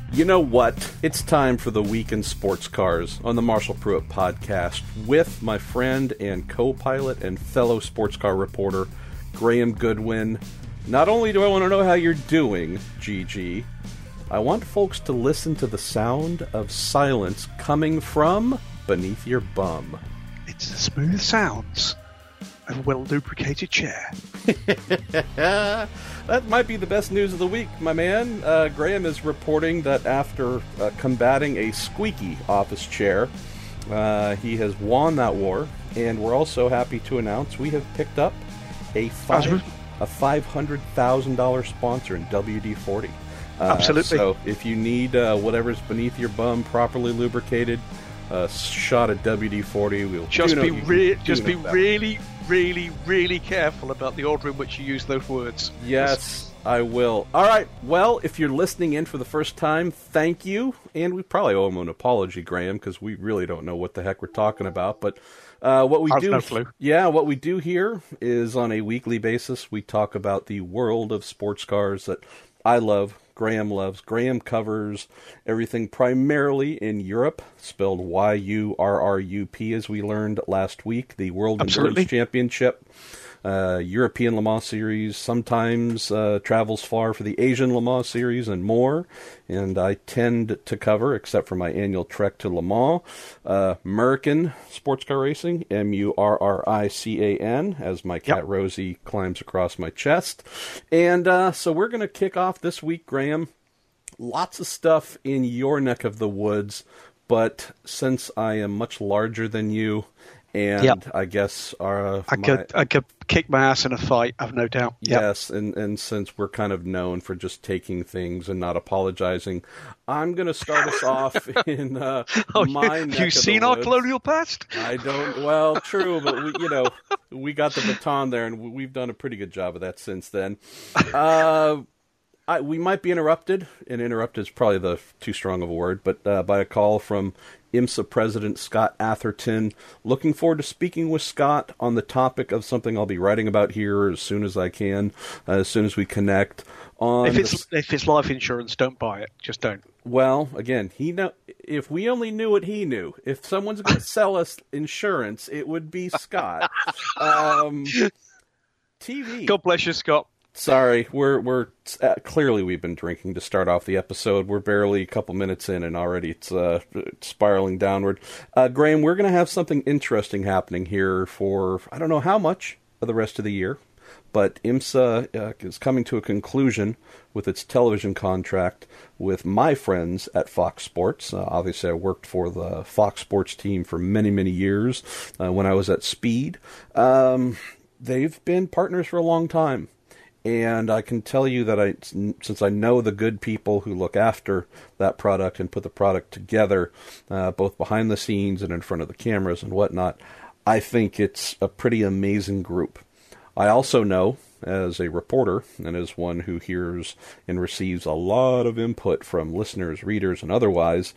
You know what? It's time for the Week in Sports Cars on the Marshall Pruitt podcast with my friend and co-pilot and fellow sports car reporter, Graham Goodwin. Not only do I want to know how you're doing, GG, I want folks to listen to the sound of silence coming from beneath your bum. It's the smooth sounds of a well-lubricated chair. That might be the best news of the week, my man. Graham is reporting that after combating a squeaky office chair, he has won that war, and we're also happy to announce we have picked up a $500,000 sponsor in WD-40. Absolutely. So if you need whatever's beneath your bum properly lubricated, shot at WD-40, we'll just be really careful about the order in which you use those words. Yes, I will. All right. Well, if you're listening in for the first time, thank you. And we probably owe him an apology, Graham, because we really don't know what the heck we're talking about. But what we do here is on a weekly basis, we talk about the world of sports cars that I love, Graham loves. Graham covers everything primarily in Europe, spelled Y-U-R-R-U-P, as we learned last week, the World Endurance Championship, European Le Mans Series, sometimes travels far for the Asian Le Mans Series and more, and I tend to cover, except for my annual trek to Le Mans, American sports car racing, M-U-R-R-I-C-A-N, as my cat Rosie climbs across my chest. And so we're going to kick off this week, Graham. Lots of stuff in your neck of the woods, but since I am much larger than you, and I guess I could kick my ass in a fight, I've no doubt. Yes, and since we're kind of known for just taking things and not apologizing, I'm going to start us off in my neck You've seen our colonial past? I don't. Well, true, but we got the baton there, and we've done a pretty good job of that since then. We might be interrupted, and interrupted is probably too strong of a word, but by a call from IMSA President Scott Atherton. Looking forward to speaking with Scott on the topic of something I'll be writing about here as soon as I can, as soon as we connect. If it's life insurance, don't buy it. Just don't. Well, again, if we only knew what he knew, if someone's going to sell us insurance, it would be Scott. TV. God bless you, Scott. Sorry, we're clearly we've been drinking to start off the episode. We're barely a couple minutes in, and already it's spiraling downward. Graham, we're going to have something interesting happening here for I don't know how much of the rest of the year, but IMSA is coming to a conclusion with its television contract with my friends at Fox Sports. Obviously, I worked for the Fox Sports team for many, many years when I was at Speed. They've been partners for a long time. And I can tell you that since I know the good people who look after that product and put the product together, both behind the scenes and in front of the cameras and whatnot, I think it's a pretty amazing group. I also know, as a reporter and as one who hears and receives a lot of input from listeners, readers, and otherwise,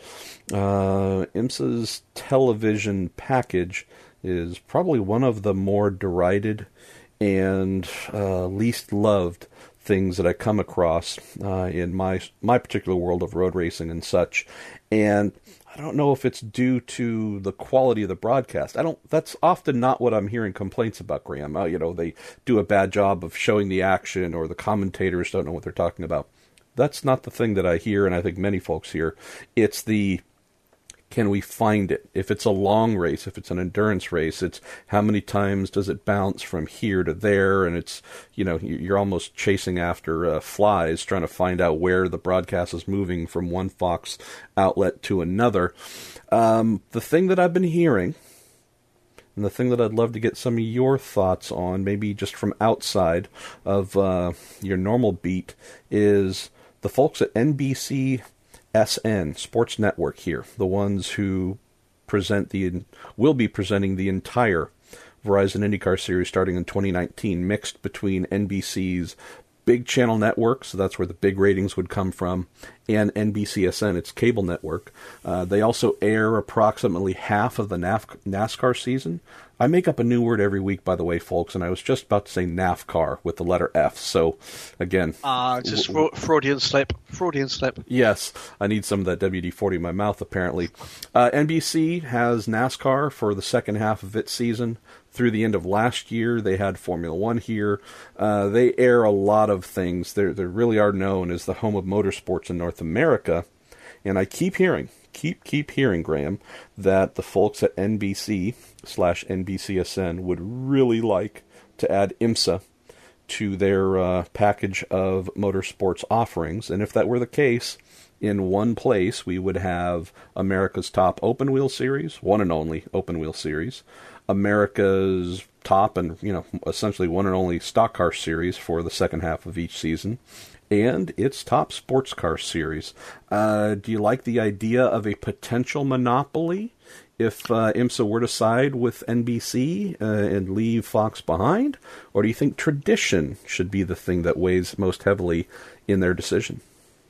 IMSA's television package is probably one of the more derided and least loved things that I come across in my particular world of road racing and such. And I don't know if it's due to the quality of the broadcast. That's often not what I'm hearing complaints about, Graham. They do a bad job of showing the action, or the commentators don't know what they're talking about. That's not the thing that I hear, and I think many folks hear. It's can we find it? If it's a long race, if it's an endurance race, it's how many times does it bounce from here to there? And it's, you're almost chasing after flies, trying to find out where the broadcast is moving from one Fox outlet to another. The thing that I've been hearing, and the thing that I'd love to get some of your thoughts on, maybe just from outside of your normal beat, is the folks at NBC SN, Sports Network here, the ones who will be presenting the entire Verizon IndyCar Series starting in 2019, mixed between NBC's big channel network, so that's where the big ratings would come from, and NBCSN, its cable network. They also air approximately half of the NASCAR season. I make up a new word every week, by the way, folks, and I was just about to say NAFCAR with the letter F. So, again... just Freudian slip. Freudian slip. Yes, I need some of that WD-40 in my mouth, apparently. NBC has NASCAR for the second half of its season. Through the end of last year, they had Formula One here. They air a lot of things. They really are known as the home of motorsports in North America. And I keep hearing, Graham, that the folks at NBC/NBCSN would really like to add IMSA to their package of motorsports offerings. And if that were the case, in one place we would have America's top open wheel series, one and only open wheel series, America's top and, essentially one and only stock car series for the second half of each season, and its top sports car series. Do you like the idea of a potential monopoly if IMSA were to side with NBC and leave Fox behind? Or do you think tradition should be the thing that weighs most heavily in their decision?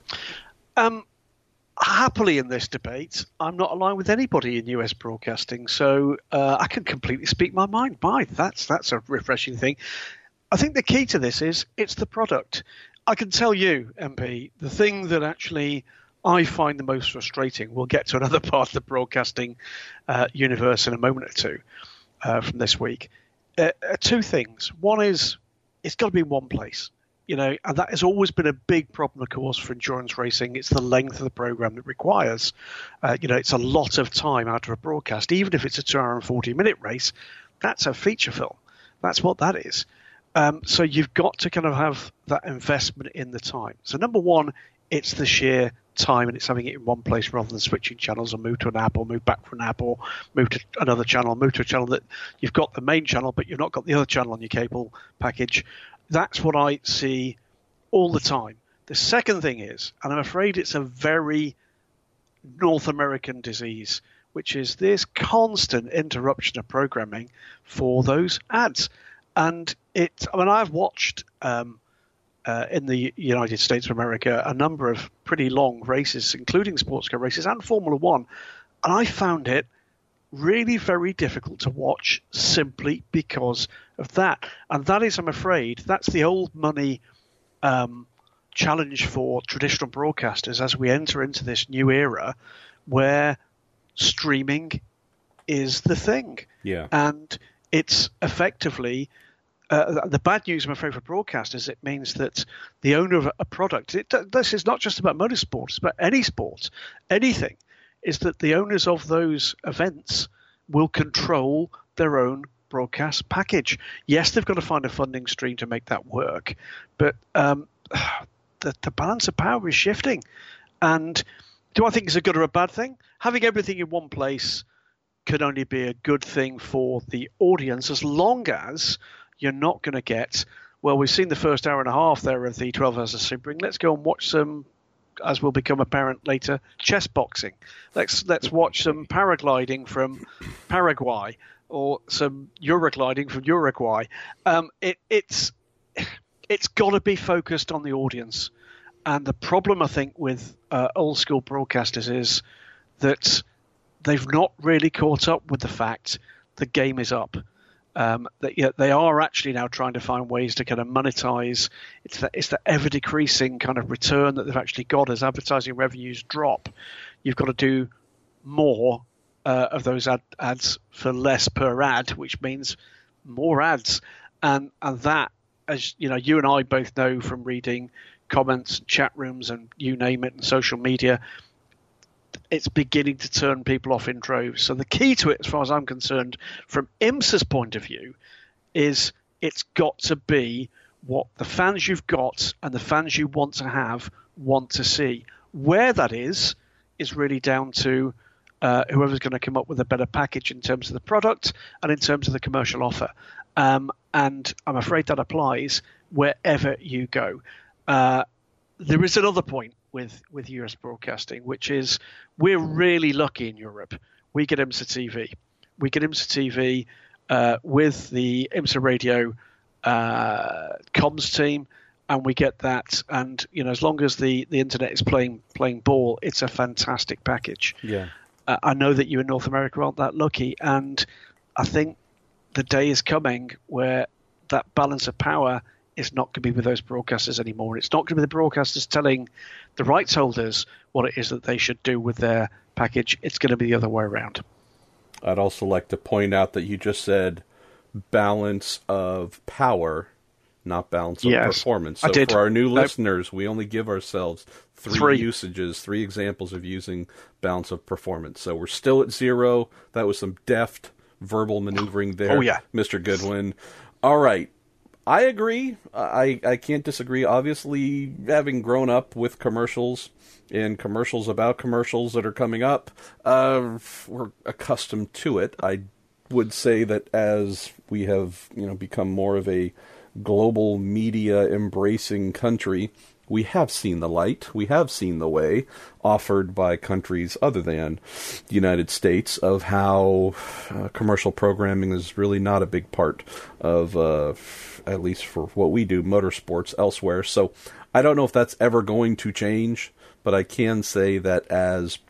Happily in this debate, I'm not aligned with anybody in US broadcasting, so I can completely speak my mind. That's a refreshing thing. I think the key to this is it's the product. I can tell you, MP, the thing that actually I find the most frustrating, we'll get to another part of the broadcasting universe in a moment or two from this week. Two things. One is it's got to be in one place. And that has always been a big problem, of course, for endurance racing. It's the length of the program that requires. It's a lot of time out of a broadcast. Even if it's a 2 hour and 40-minute race, that's a feature film. That's what that is. So you've got to kind of have that investment in the time. So number one, it's the sheer time, and it's having it in one place rather than switching channels or move to an app or move back from an app or move to another channel, move to a channel that you've got the main channel but you've not got the other channel on your cable package. That's what I see all the time. The second thing is, and I'm afraid it's a very North American disease, which is this constant interruption of programming for those ads. And I've watched in the United States of America a number of pretty long races, including sports car races and Formula One, and I found it really very difficult to watch simply because of that. And that is, I'm afraid, that's the old money challenge for traditional broadcasters as we enter into this new era where streaming is the thing. Yeah. And it's effectively the bad news, I'm afraid, for broadcasters, it means that the owner of a product, this is not just about motorsport, it's about any sport, anything, is that the owners of those events will control their own broadcast package. Yes, they've got to find a funding stream to make that work, but the balance of power is shifting. And do I think it's a good or a bad thing? Having everything in one place could only be a good thing for the audience as long as you're not going to get, well, we've seen the first hour and a half there of the 12 Hours of Sebring. Let's go and watch some, as will become apparent later, chess boxing. Let's watch some paragliding from Paraguay or some Eurogliding from Uruguay. It's got to be focused on the audience. And the problem, I think, with old school broadcasters is that they've not really caught up with the fact the game is up. That they are actually now trying to find ways to kind of monetize. It's the ever decreasing kind of return that they've actually got as advertising revenues drop. You've got to do more of those ads for less per ad, which means more ads. And that, as you and I both know from reading comments, chat rooms, and you name it, and social media, it's beginning to turn people off in droves. So the key to it, as far as I'm concerned, from IMSA's point of view, is it's got to be what the fans you've got and the fans you want to have want to see. Where that is really down to whoever's going to come up with a better package in terms of the product and in terms of the commercial offer. And I'm afraid that applies wherever you go. There is another point with US broadcasting, which is we're really lucky in Europe. We get IMSA TV. We get IMSA TV with the IMSA radio comms team. and we get that. And as long as the internet is playing ball, it's a fantastic package. Yeah. I know that you in North America aren't that lucky, and I think the day is coming where that balance of power is not going to be with those broadcasters anymore. It's not going to be the broadcasters telling the rights holders what it is that they should do with their package. It's going to be the other way around. I'd also like to point out that you just said balance of power, not balance of performance. So for our new listeners, we only give ourselves three examples of using balance of performance. So we're still at 0. That was some deft verbal maneuvering there, Mr. Goodwin. All right. I agree. I can't disagree. Obviously, having grown up with commercials and commercials about commercials that are coming up, we're accustomed to it. I would say that as we have become more of a global media embracing country, we have seen the light, we have seen the way offered by countries other than the United States of how commercial programming is really not a big part of, at least for what we do, motorsports elsewhere. So I don't know if that's ever going to change, but I can say that as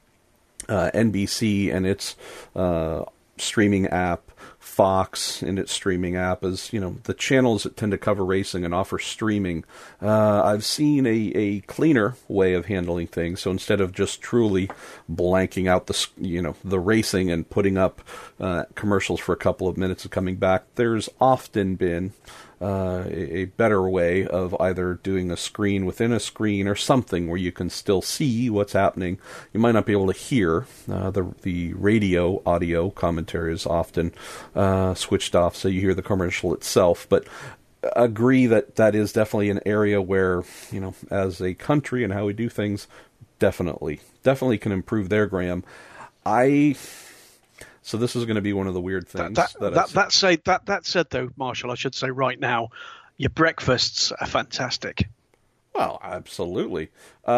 NBC and its streaming app, Fox and its streaming app, as the channels that tend to cover racing and offer streaming, I've seen a cleaner way of handling things. So instead of just truly blanking out the racing and putting up commercials for a couple of minutes and coming back, there's often been a better way of either doing a screen within a screen or something where you can still see what's happening. You might not be able to hear. The radio audio commentary is often switched off, so you hear the commercial itself. But agree that is definitely an area where, as a country and how we do things, definitely can improve there, Graham. So this is going to be one of the weird things. That said, though, Marshall, I should say right now, your breakfasts are fantastic. Well, absolutely.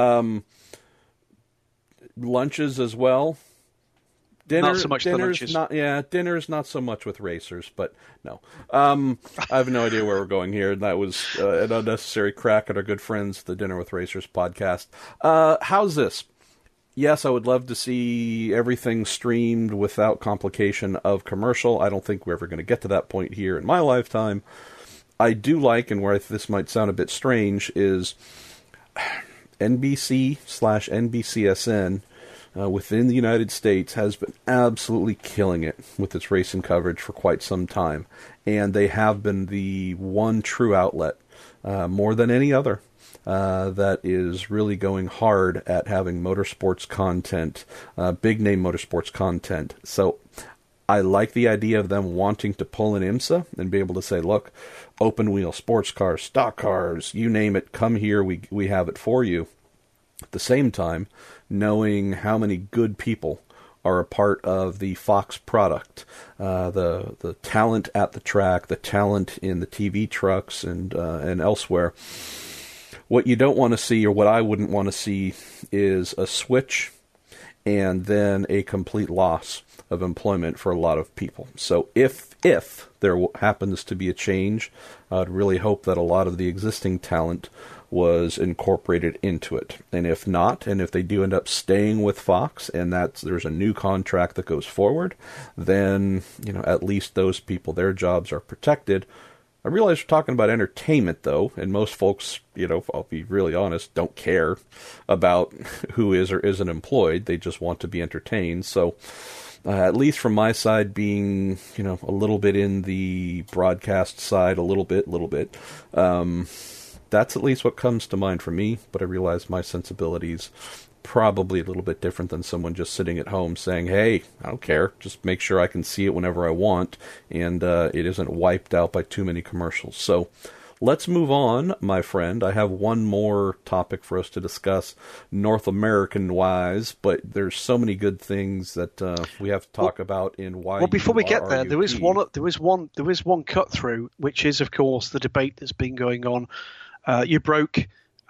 Lunches as well. Not so much the lunches. Dinner's not so much with racers, but no. I have no idea where we're going here. That was an unnecessary crack at our good friends, the Dinner with Racers podcast. How's this? Yes, I would love to see everything streamed without complication of commercial. I don't think we're ever going to get to that point here in my lifetime. I do like, and where this might sound a bit strange, is NBC/NBCSN within the United States has been absolutely killing it with its racing coverage for quite some time. And they have been the one true outlet, more than any other, that is really going hard at having motorsports content, big-name motorsports content. So I like the idea of them wanting to pull in IMSA and be able to say, look, open-wheel, sports cars, stock cars, you name it, come here, we have it for you. At the same time, knowing how many good people are a part of the Fox product, the talent at the track, the talent in the TV trucks and elsewhere. What you don't want to see, or what I wouldn't want to see, is a switch and then a complete loss of employment for a lot of people. So if there happens to be a change, I'd really hope that a lot of the existing talent was incorporated into it. And if not, and if they do end up staying with Fox and there's a new contract that goes forward, then at least those people, their jobs are protected. I realize we're talking about entertainment, though, and most folks, I'll be really honest, don't care about who is or isn't employed. They just want to be entertained. So, at least from my side, being, a little bit in the broadcast side, a little bit, that's at least what comes to mind for me. But I realize my sensibilities probably a little bit different than someone just sitting at home saying, hey, I don't care, just make sure I can see it whenever I want, and it isn't wiped out by too many commercials. So let's move on, my friend. I have one more topic for us to discuss North American-wise, but there's so many good things that we have to talk about in why. Well, before we get there, there is one cut through, which is, of course, the debate that's been going on. You broke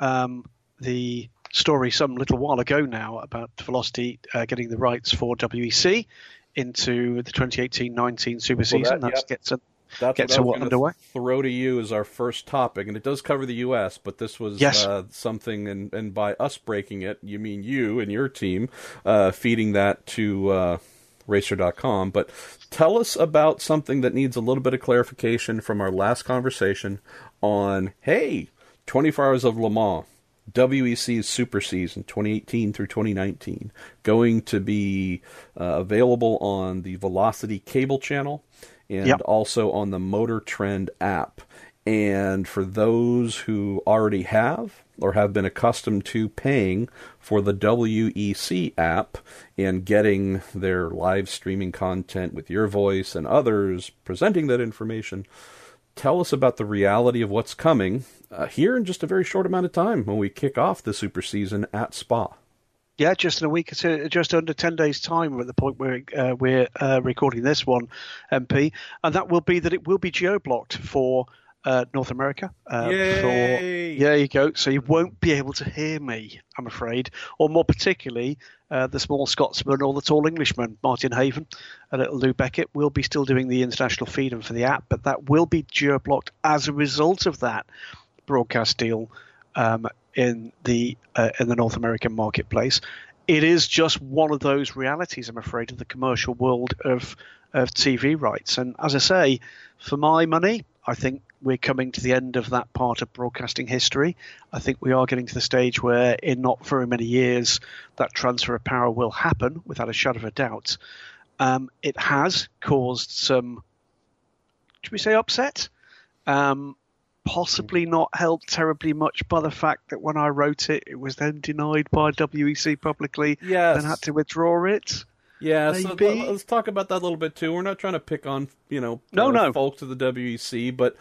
the story some little while ago now about Velocity getting the rights for WEC into the 2018-19 Super Season. That That's get what I was going underway. to throw to you as our first topic, and it does cover the U.S., but this was something, and by us breaking it, you mean you and your team feeding that to Racer.com. But tell us about something that needs a little bit of clarification from our last conversation on, hey, 24 Hours of Le Mans, WEC's Super Season 2018 through 2019, going to be available on the Velocity cable channel and also on the Motor Trend app. And for those who already have or have been accustomed to paying for the WEC app and getting their live streaming content with your voice and others presenting that information, tell us about the reality of what's coming here in just a very short amount of time when we kick off the Super Season at Spa. Yeah, just in a week or two, just under 10 days' time at the point where we're recording this one, MP. And that will be that it will be geo-blocked for North America. Yay! There you go. So you won't be able to hear me, I'm afraid. Or more particularly, the small Scotsman or the tall Englishman, Martin Haven, and little Lou Beckett, will be still doing the international feed and for the app, but that will be geo-blocked as a result of that broadcast deal in the North American marketplace. It is just one of those realities, I'm afraid, of the commercial world of TV rights. And as I say, for my money, I think we're coming to the end of that part of broadcasting history. I think we are getting to the stage where in not very many years that transfer of power will happen without a shadow of a doubt. It has caused some, should we say, upset? Possibly not helped terribly much by the fact that when I wrote it, it was then denied by WEC publicly and had to withdraw it. Yeah, so let's talk about that a little bit too. We're not trying to pick on, folks of the WEC, but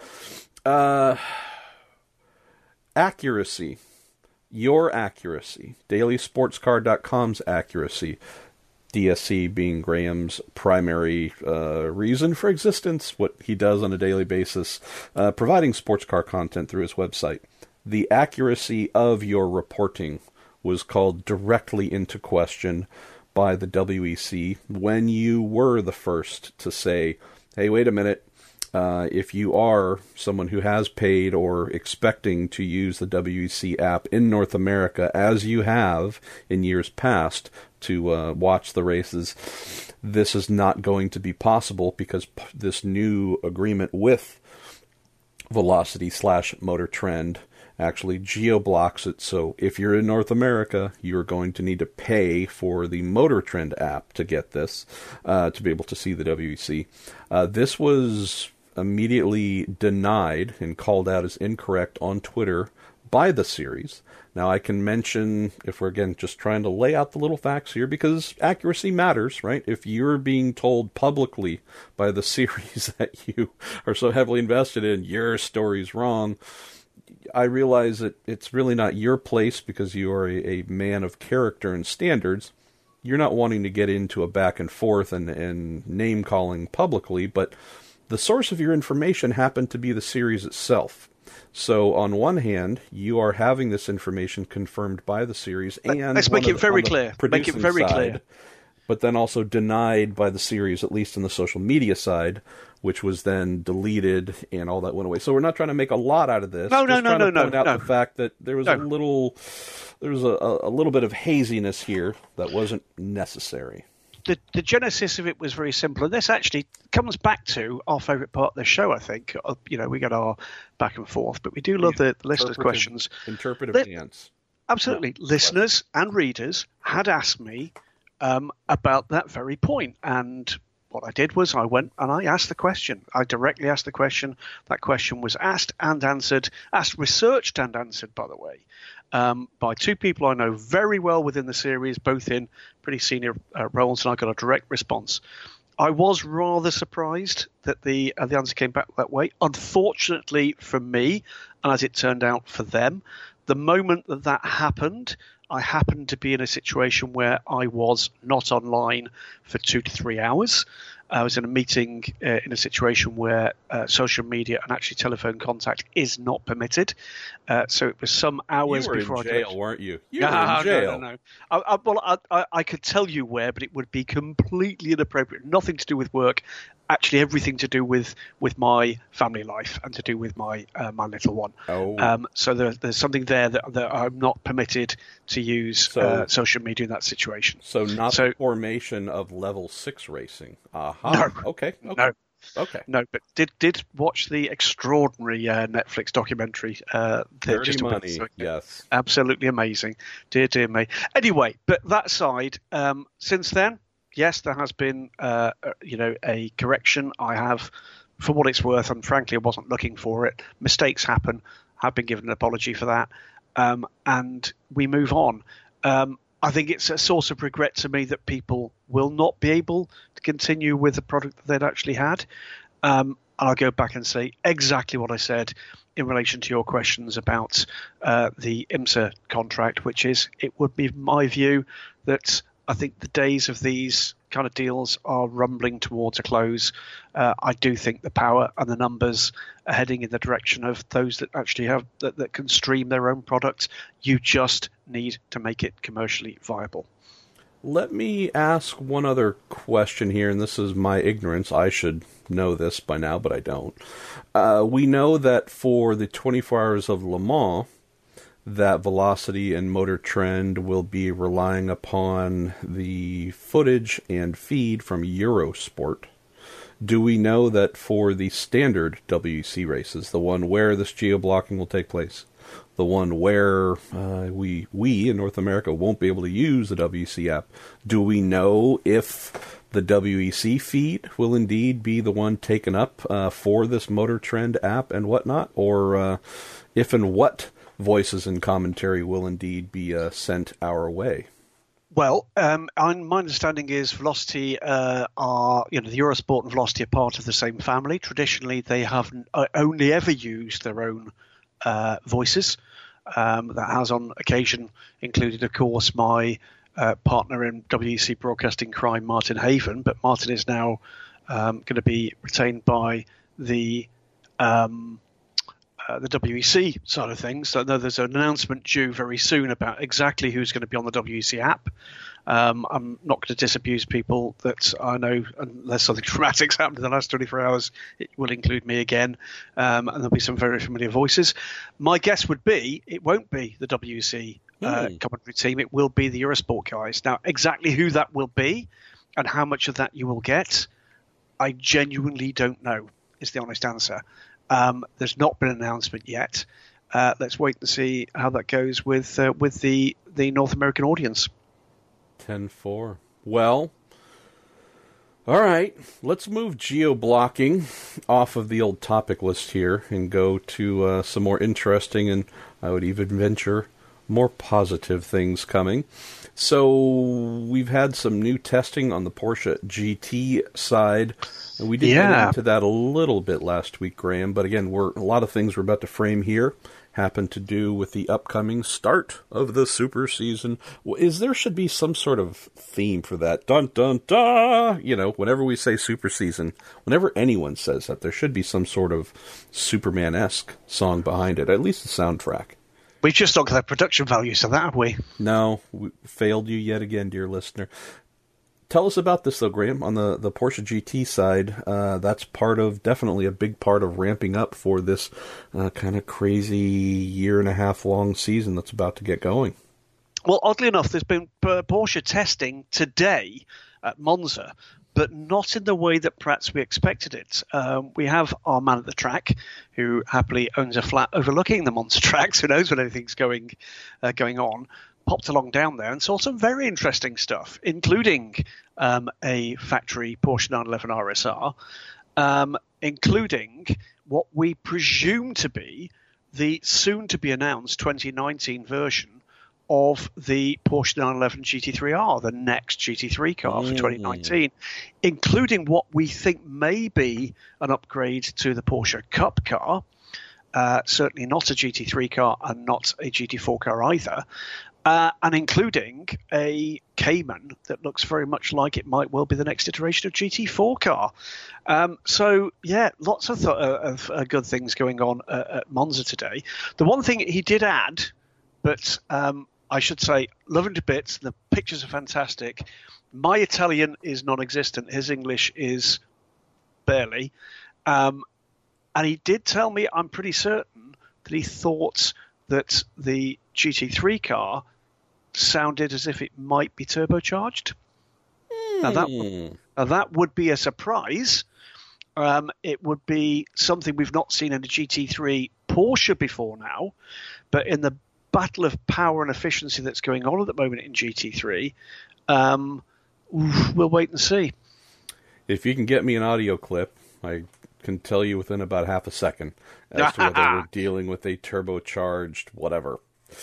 accuracy, your accuracy, dailysportscar.com's accuracy, DSC being Graham's primary reason for existence, what he does on a daily basis, providing sports car content through his website. The accuracy of your reporting was called directly into question by the WEC when you were the first to say, hey, wait a minute, if you are someone who has paid or expecting to use the WEC app in North America, as you have in years past, to watch the races, this is not going to be possible because this new agreement with Velocity/Motor Trend actually geo-blocks it. So if you're in North America, you're going to need to pay for the Motor Trend app to get this, to be able to see the WEC. This was immediately denied and called out as incorrect on Twitter by the series. Now, I can mention, if we're, again, just trying to lay out the little facts here, because accuracy matters, right? If you're being told publicly by the series that you are so heavily invested in, your story's wrong, I realize that it's really not your place because you are a man of character and standards. You're not wanting to get into a back and forth and name-calling publicly, but the source of your information happened to be the series itself. So on one hand, you are having this information confirmed by the series, and let's make it very clear. Make it very clear. But then also denied by the series, at least in the social media side, which was then deleted and all that went away. So we're not trying to make a lot out of this. No. Point out the fact that there was a little bit of haziness here that wasn't necessary. The genesis of it was very simple, and this actually comes back to our favourite part of the show, I think. We got our back and forth, but we do love the listeners' questions. Interpretive dance. Absolutely. Listeners and readers had asked me about that very point, and what I did was I went and I asked the question. I directly asked the question. That question was asked and answered, researched and answered, by the way, by two people I know very well within the series, both in pretty senior roles, and I got a direct response. I was rather surprised that the answer came back that way. Unfortunately for me, and as it turned out for them, the moment that happened, I happened to be in a situation where I was not online for 2 to 3 hours. I was in a meeting in a situation where social media and actually telephone contact is not permitted. So it was some hours before You were in jail, weren't you? You were in jail. No. I could tell you where, but it would be completely inappropriate. Nothing to do with work. Actually, everything to do with my family life and to do with my little one. Oh. So there's something there that I'm not permitted to use social media in that situation. So the formation of level 6 racing. Aha. No. Okay. No. Okay. No, but did watch the extraordinary Netflix documentary. Dirty Money. Yes. Absolutely amazing. Dear me. Anyway, but that aside, since then, yes, there has been a correction. I have, for what it's worth, and frankly, I wasn't looking for it. Mistakes happen. I've been given an apology for that, and we move on. I think it's a source of regret to me that people will not be able to continue with the product that they'd actually had. And I'll go back and say exactly what I said in relation to your questions about the IMSA contract, which is it would be my view that I think the days of these kind of deals are rumbling towards a close. I do think the power and the numbers are heading in the direction of those that actually have that can stream their own products. You just need to make it commercially viable. Let me ask one other question here, and this is my ignorance. I should know this by now, but I don't. We know that for the 24 Hours of Le Mans, that Velocity and Motor Trend will be relying upon the footage and feed from Eurosport. Do we know that for the standard WEC races, the one where this geo-blocking will take place, the one where we in North America won't be able to use the WEC app, do we know if the WEC feed will indeed be the one taken up for this Motor Trend app and whatnot, or if and what voices and commentary will indeed be sent our way? Well, my understanding is Velocity the Eurosport and Velocity are part of the same family. Traditionally, they have only ever used their own voices. That has on occasion included, of course, my partner in WEC broadcasting crime, Martin Haven. But Martin is now going to be retained by the WEC side of things. So there's an announcement due very soon about exactly who's going to be on the WEC app. I'm not going to disabuse people that I know, unless something dramatic's happened in the last 24 hours, it will include me again, and there'll be some very familiar voices. My guess would be it won't be the WEC commentary team. It will be the Eurosport guys. Now, exactly who that will be and how much of that you will get, I genuinely don't know, is the honest answer. There's not been an announcement yet. Let's wait and see how that goes with the North American audience. 10-4. Well, all right. Let's move geo-blocking off of the old topic list here and go to some more interesting and I would even venture more positive things coming. So we've had some new testing on the Porsche GT side. And we did get into that a little bit last week, Graham. But again, a lot of things we're about to frame here happen to do with the upcoming start of the super season. There should be some sort of theme for that. Dun, dun, dun! Whenever we say super season, whenever anyone says that, there should be some sort of Superman-esque song behind it, at least a soundtrack. We've just not got that production value, so that have we? No, we failed you yet again, dear listener. Tell us about this, though, Graham. On the Porsche GT side, that's definitely a big part of ramping up for this kind of crazy 1.5 long season that's about to get going. Well, oddly enough, there's been Porsche testing today at Monza, but not in the way that perhaps we expected it. We have our man at the track, who happily owns a flat overlooking the Monza track, so knows when anything's going on. Popped along down there and saw some very interesting stuff, including a factory Porsche 911 RSR, including what we presume to be the soon-to-be-announced 2019 version of the Porsche 911 GT3R, the next GT3 car for 2019, including what we think may be an upgrade to the Porsche Cup car. Certainly not a GT3 car and not a GT4 car either. and including a Cayman that looks very much like it might well be the next iteration of GT4 car. So, yeah, lots of good things going on at Monza today. The one thing he did add, but I should say, love him to bits. The pictures are fantastic. My Italian is non-existent. His English is barely. And he did tell me, I'm pretty certain, that he thought that the GT3 car sounded as if it might be turbocharged. Now that would be a surprise. It would be something we've not seen in a GT3 Porsche before now, but in the battle of power and efficiency that's going on at the moment in GT3, we'll wait and see. If you can get me an audio clip, I can tell you within about half a second as to whether we're dealing with a turbocharged whatever.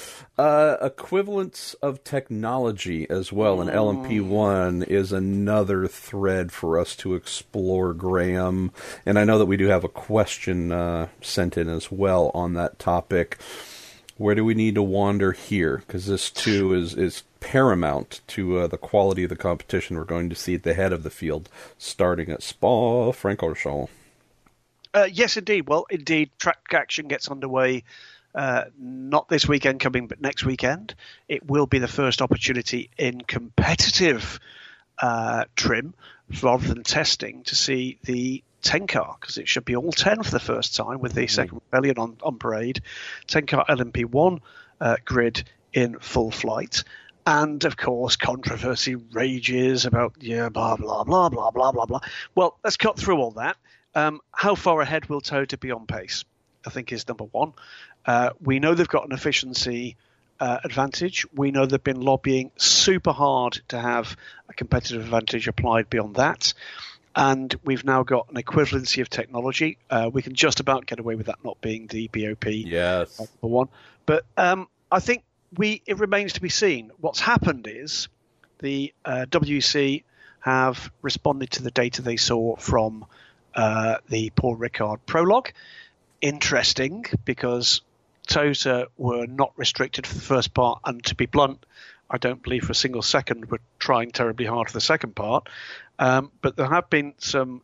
Equivalence of technology as well in LMP1 is another thread for us to explore, Graham. And I know that we do have a question sent in as well on that topic. Where do we need to wander here? Because this, too, is paramount to the quality of the competition we're going to see at the head of the field, starting at Spa-Francorchamps. Yes, indeed. Well, indeed, track action gets underway not this weekend coming, but next weekend. It will be the first opportunity in competitive trim, rather than testing, to see the 10 car, because it should be all 10 for the first time with the second rebellion on parade. 10 car LMP1 grid in full flight. And, of course, controversy rages about, blah, blah, blah, blah, blah, blah, blah. Well, let's cut through all that. How far ahead will Toyota be on pace, I think, is number one. We know they've got an efficiency advantage. We know they've been lobbying super hard to have a competitive advantage applied beyond that. And we've now got an equivalency of technology. We can just about get away with that not being the BOP yes. number one. But I think it remains to be seen. What's happened is the WC have responded to the data they saw from the Paul Ricard prologue. Interesting, because Toyota were not restricted for the first part, and to be blunt, I don't believe for a single second we're trying terribly hard for the second part. But there have been some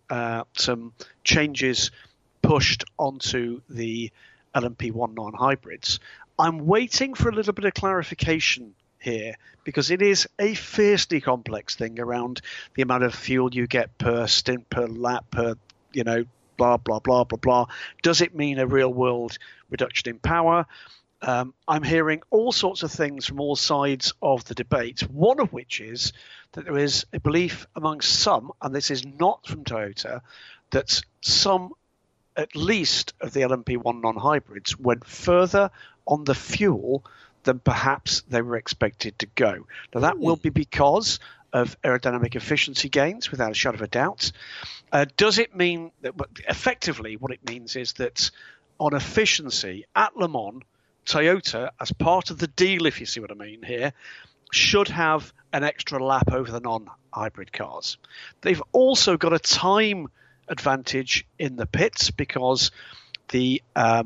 changes pushed onto the LMP1 non-hybrids. I'm waiting for a little bit of clarification here, because it is a fiercely complex thing around the amount of fuel you get per stint, per lap, per, blah, blah, blah, blah, blah. Does it mean a real-world reduction in power? I'm hearing all sorts of things from all sides of the debate, one of which is that there is a belief amongst some, and this is not from Toyota, that some, at least, of the LMP1 non-hybrids went further on the fuel than perhaps they were expected to go. Now, that will be because of aerodynamic efficiency gains, without a shadow of a doubt. Does it mean that effectively what it means is that on efficiency at Le Mans, Toyota, as part of the deal, if you see what I mean here, should have an extra lap over the non-hybrid cars. They've also got a time advantage in the pits, because the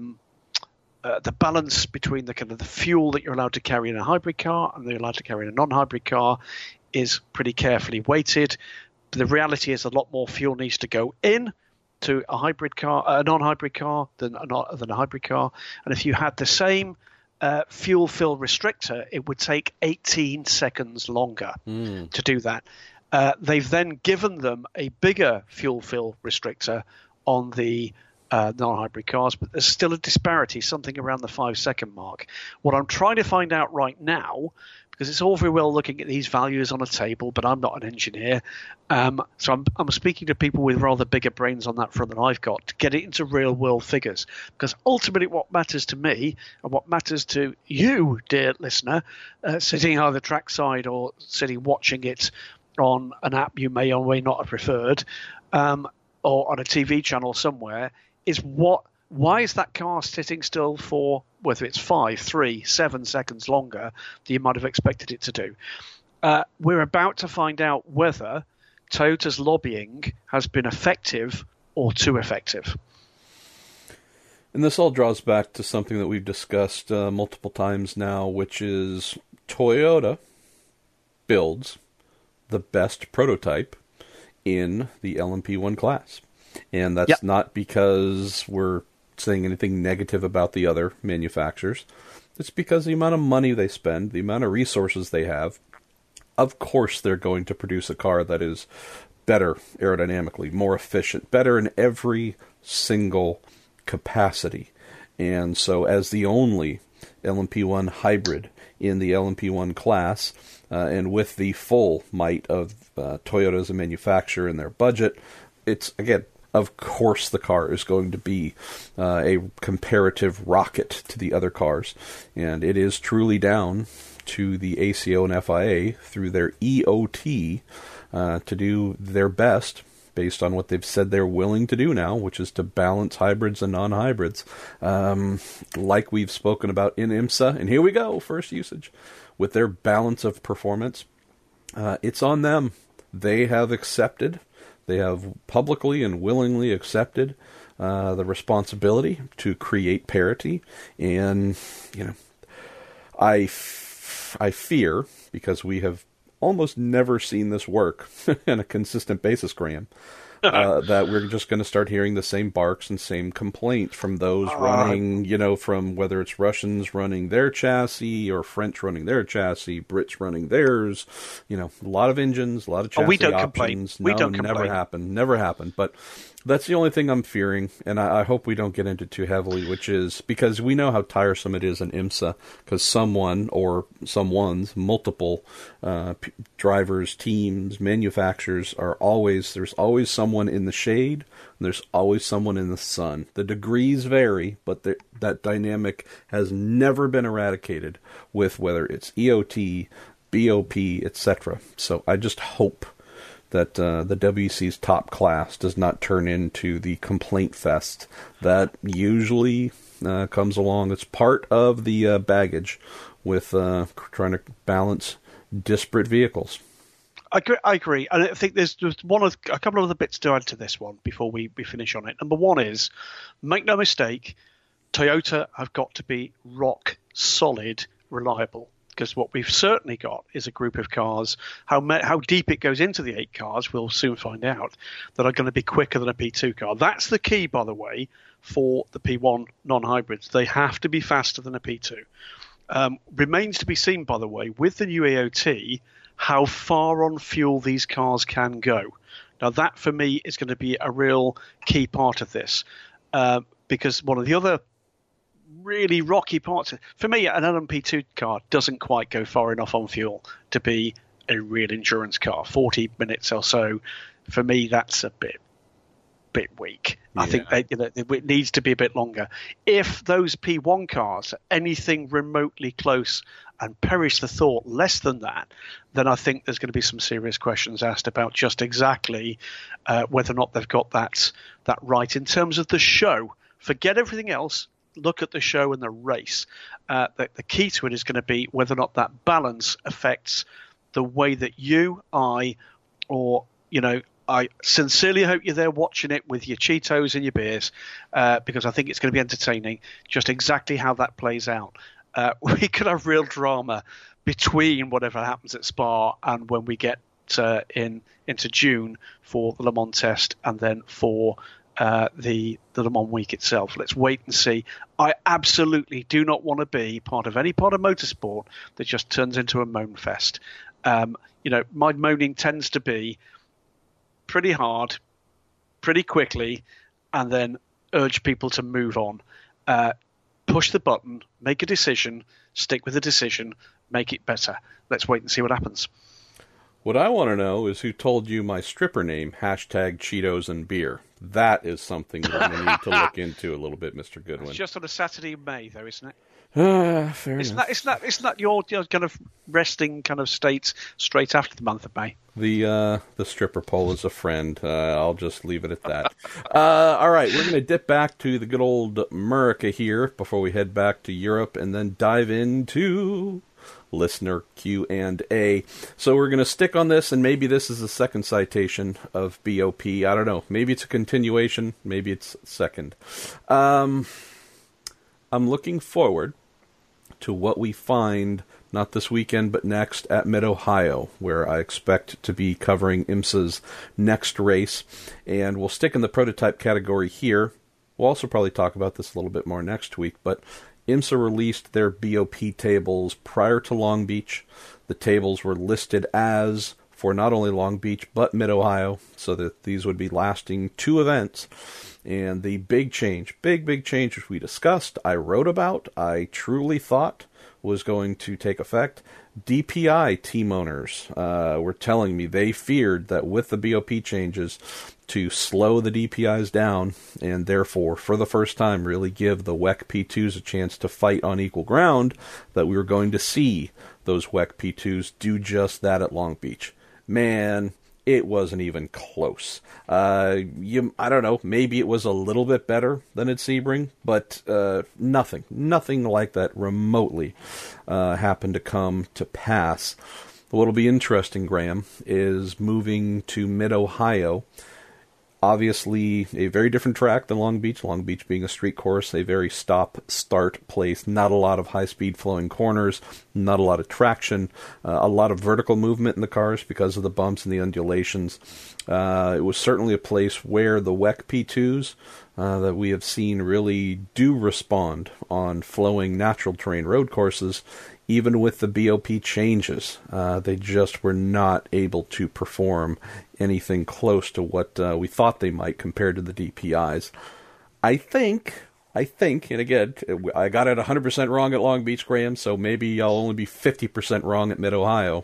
balance between the kind of the fuel that you're allowed to carry in a hybrid car and you're allowed to carry in a non-hybrid car is pretty carefully weighted. But the reality is a lot more fuel needs to go in to a hybrid car, a non-hybrid car than a hybrid car. And if you had the same fuel fill restrictor, it would take 18 seconds longer to do that. They've then given them a bigger fuel fill restrictor on the non-hybrid cars, but there's still a disparity, something around the 5-second mark. What I'm trying to find out right now, because it's all very well looking at these values on a table, but I'm not an engineer. So I'm speaking to people with rather bigger brains on that front than I've got to get it into real world figures. Because ultimately what matters to me and what matters to you, dear listener, sitting either trackside or sitting watching it on an app you may or may not have preferred, or on a TV channel somewhere, is why is that car sitting still for, whether it's 5, 3, 7 seconds longer than you might have expected it to do? We're about to find out whether Toyota's lobbying has been effective or too effective. And this all draws back to something that we've discussed multiple times now, which is Toyota builds the best prototype in the LMP1 class. And that's not because we're saying anything negative about the other manufacturers. It's because the amount of money they spend, the amount of resources they have, of course they're going to produce a car that is better aerodynamically, more efficient, better in every single capacity. And so as the only LMP1 hybrid in the LMP1 class, and with the full might of Toyota as a manufacturer in their budget, it's, again, of course the car is going to be a comparative rocket to the other cars. And it is truly down to the ACO and FIA through their EOT to do their best based on what they've said they're willing to do now, which is to balance hybrids and non-hybrids. Like we've spoken about in IMSA, and here we go, first usage, with their balance of performance. It's on them. They have accepted, they have publicly and willingly accepted the responsibility to create parity. And, I fear, because we have almost never seen this work on a consistent basis, Graham, that we're just going to start hearing the same barks and same complaints from those running, from whether it's Russians running their chassis or French running their chassis, Brits running theirs, a lot of engines, a lot of chassis we don't options. Complain. We don't never happened. But that's the only thing I'm fearing, and I hope we don't get into too heavily, which is because we know how tiresome it is in IMSA, because someone or someone's multiple drivers, teams, manufacturers there's always someone in the shade, and there's always someone in the sun. The degrees vary, but that dynamic has never been eradicated with whether it's EOT, BOP, etc. So I just hope that the WC's top class does not turn into the complaint fest that usually comes along. It's part of the baggage with trying to balance disparate vehicles. I agree. And I think there's just a couple of other bits to add to this one before we finish on it. Number one is, make no mistake, Toyota have got to be rock solid reliable. Because what we've certainly got is a group of cars, how deep it goes into the 8 cars, we'll soon find out, that are going to be quicker than a P2 car. That's the key, by the way, for the P1 non-hybrids. They have to be faster than a P2. Remains to be seen, by the way, with the new AOT, how far on fuel these cars can go. Now, that, for me, is going to be a real key part of this. Because one of the other really rocky parts. For me, an LMP2 car doesn't quite go far enough on fuel to be a real endurance car. 40 minutes or so, for me, that's a bit weak. Yeah. I think it needs to be a bit longer. If those P1 cars are anything remotely close, and perish the thought, less than that, then I think there's going to be some serious questions asked about just exactly whether or not they've got that right in terms of the show. Forget everything else. Look at the show and the race. The key to it is going to be whether or not that balance affects the way that I sincerely hope you're there watching it with your Cheetos and your beers, because I think it's going to be entertaining just exactly how that plays out. We could have real drama between whatever happens at Spa and when we get into June for the Le Mans test and then for the Le Mans week itself. Let's wait and see. I absolutely do not want to be part of motorsport that just turns into a moan fest. My moaning tends to be pretty hard, pretty quickly, and then urge people to move on. Push the button, make a decision, stick with the decision, make it better. Let's wait and see what happens. What I want to know is who told you my stripper name, #Cheetos and beer. That is something we're going to need to look into a little bit, Mr. Goodwin. It's just on a Saturday in May, though, isn't it? Fair enough. It's not your kind of resting kind of state straight after the month of May. The stripper pole is a friend. I'll just leave it at that. All right, we're going to dip back to the good old America here before we head back to Europe and then dive into listener Q&A. So we're going to stick on this, and maybe this is the second citation of BOP. I don't know. Maybe it's a continuation. Maybe it's second. I'm looking forward to what we find not this weekend, but next at Mid-Ohio, where I expect to be covering IMSA's next race. And we'll stick in the prototype category here. We'll also probably talk about this a little bit more next week, but IMSA released their BOP tables prior to Long Beach. The tables were listed as for not only Long Beach, but Mid-Ohio, so that these would be lasting 2 events. And the big change, big change, which we discussed, I wrote about, I truly thought was going to take effect. DPI team owners were telling me they feared that with the BOP changes to slow the DPIs down and therefore, for the first time, really give the WEC P2s a chance to fight on equal ground, that we were going to see those WEC P2s do just that at Long Beach. Man, it wasn't even close. I don't know, maybe it was a little bit better than at Sebring, but nothing like that remotely happened to come to pass. What'll be interesting, Graham, is moving to Mid-Ohio. Obviously, a very different track than Long Beach. Long Beach being a street course, a very stop-start place. Not a lot of high-speed flowing corners, not a lot of traction, a lot of vertical movement in the cars because of the bumps and the undulations. It was certainly a place where the WEC P2s that we have seen really do respond on flowing natural terrain road courses. Even with the BOP changes, they just were not able to perform anything close to what we thought they might compared to the DPIs. I think, and again, I got it 100% wrong at Long Beach, Graham, so maybe I'll only be 50% wrong at Mid-Ohio.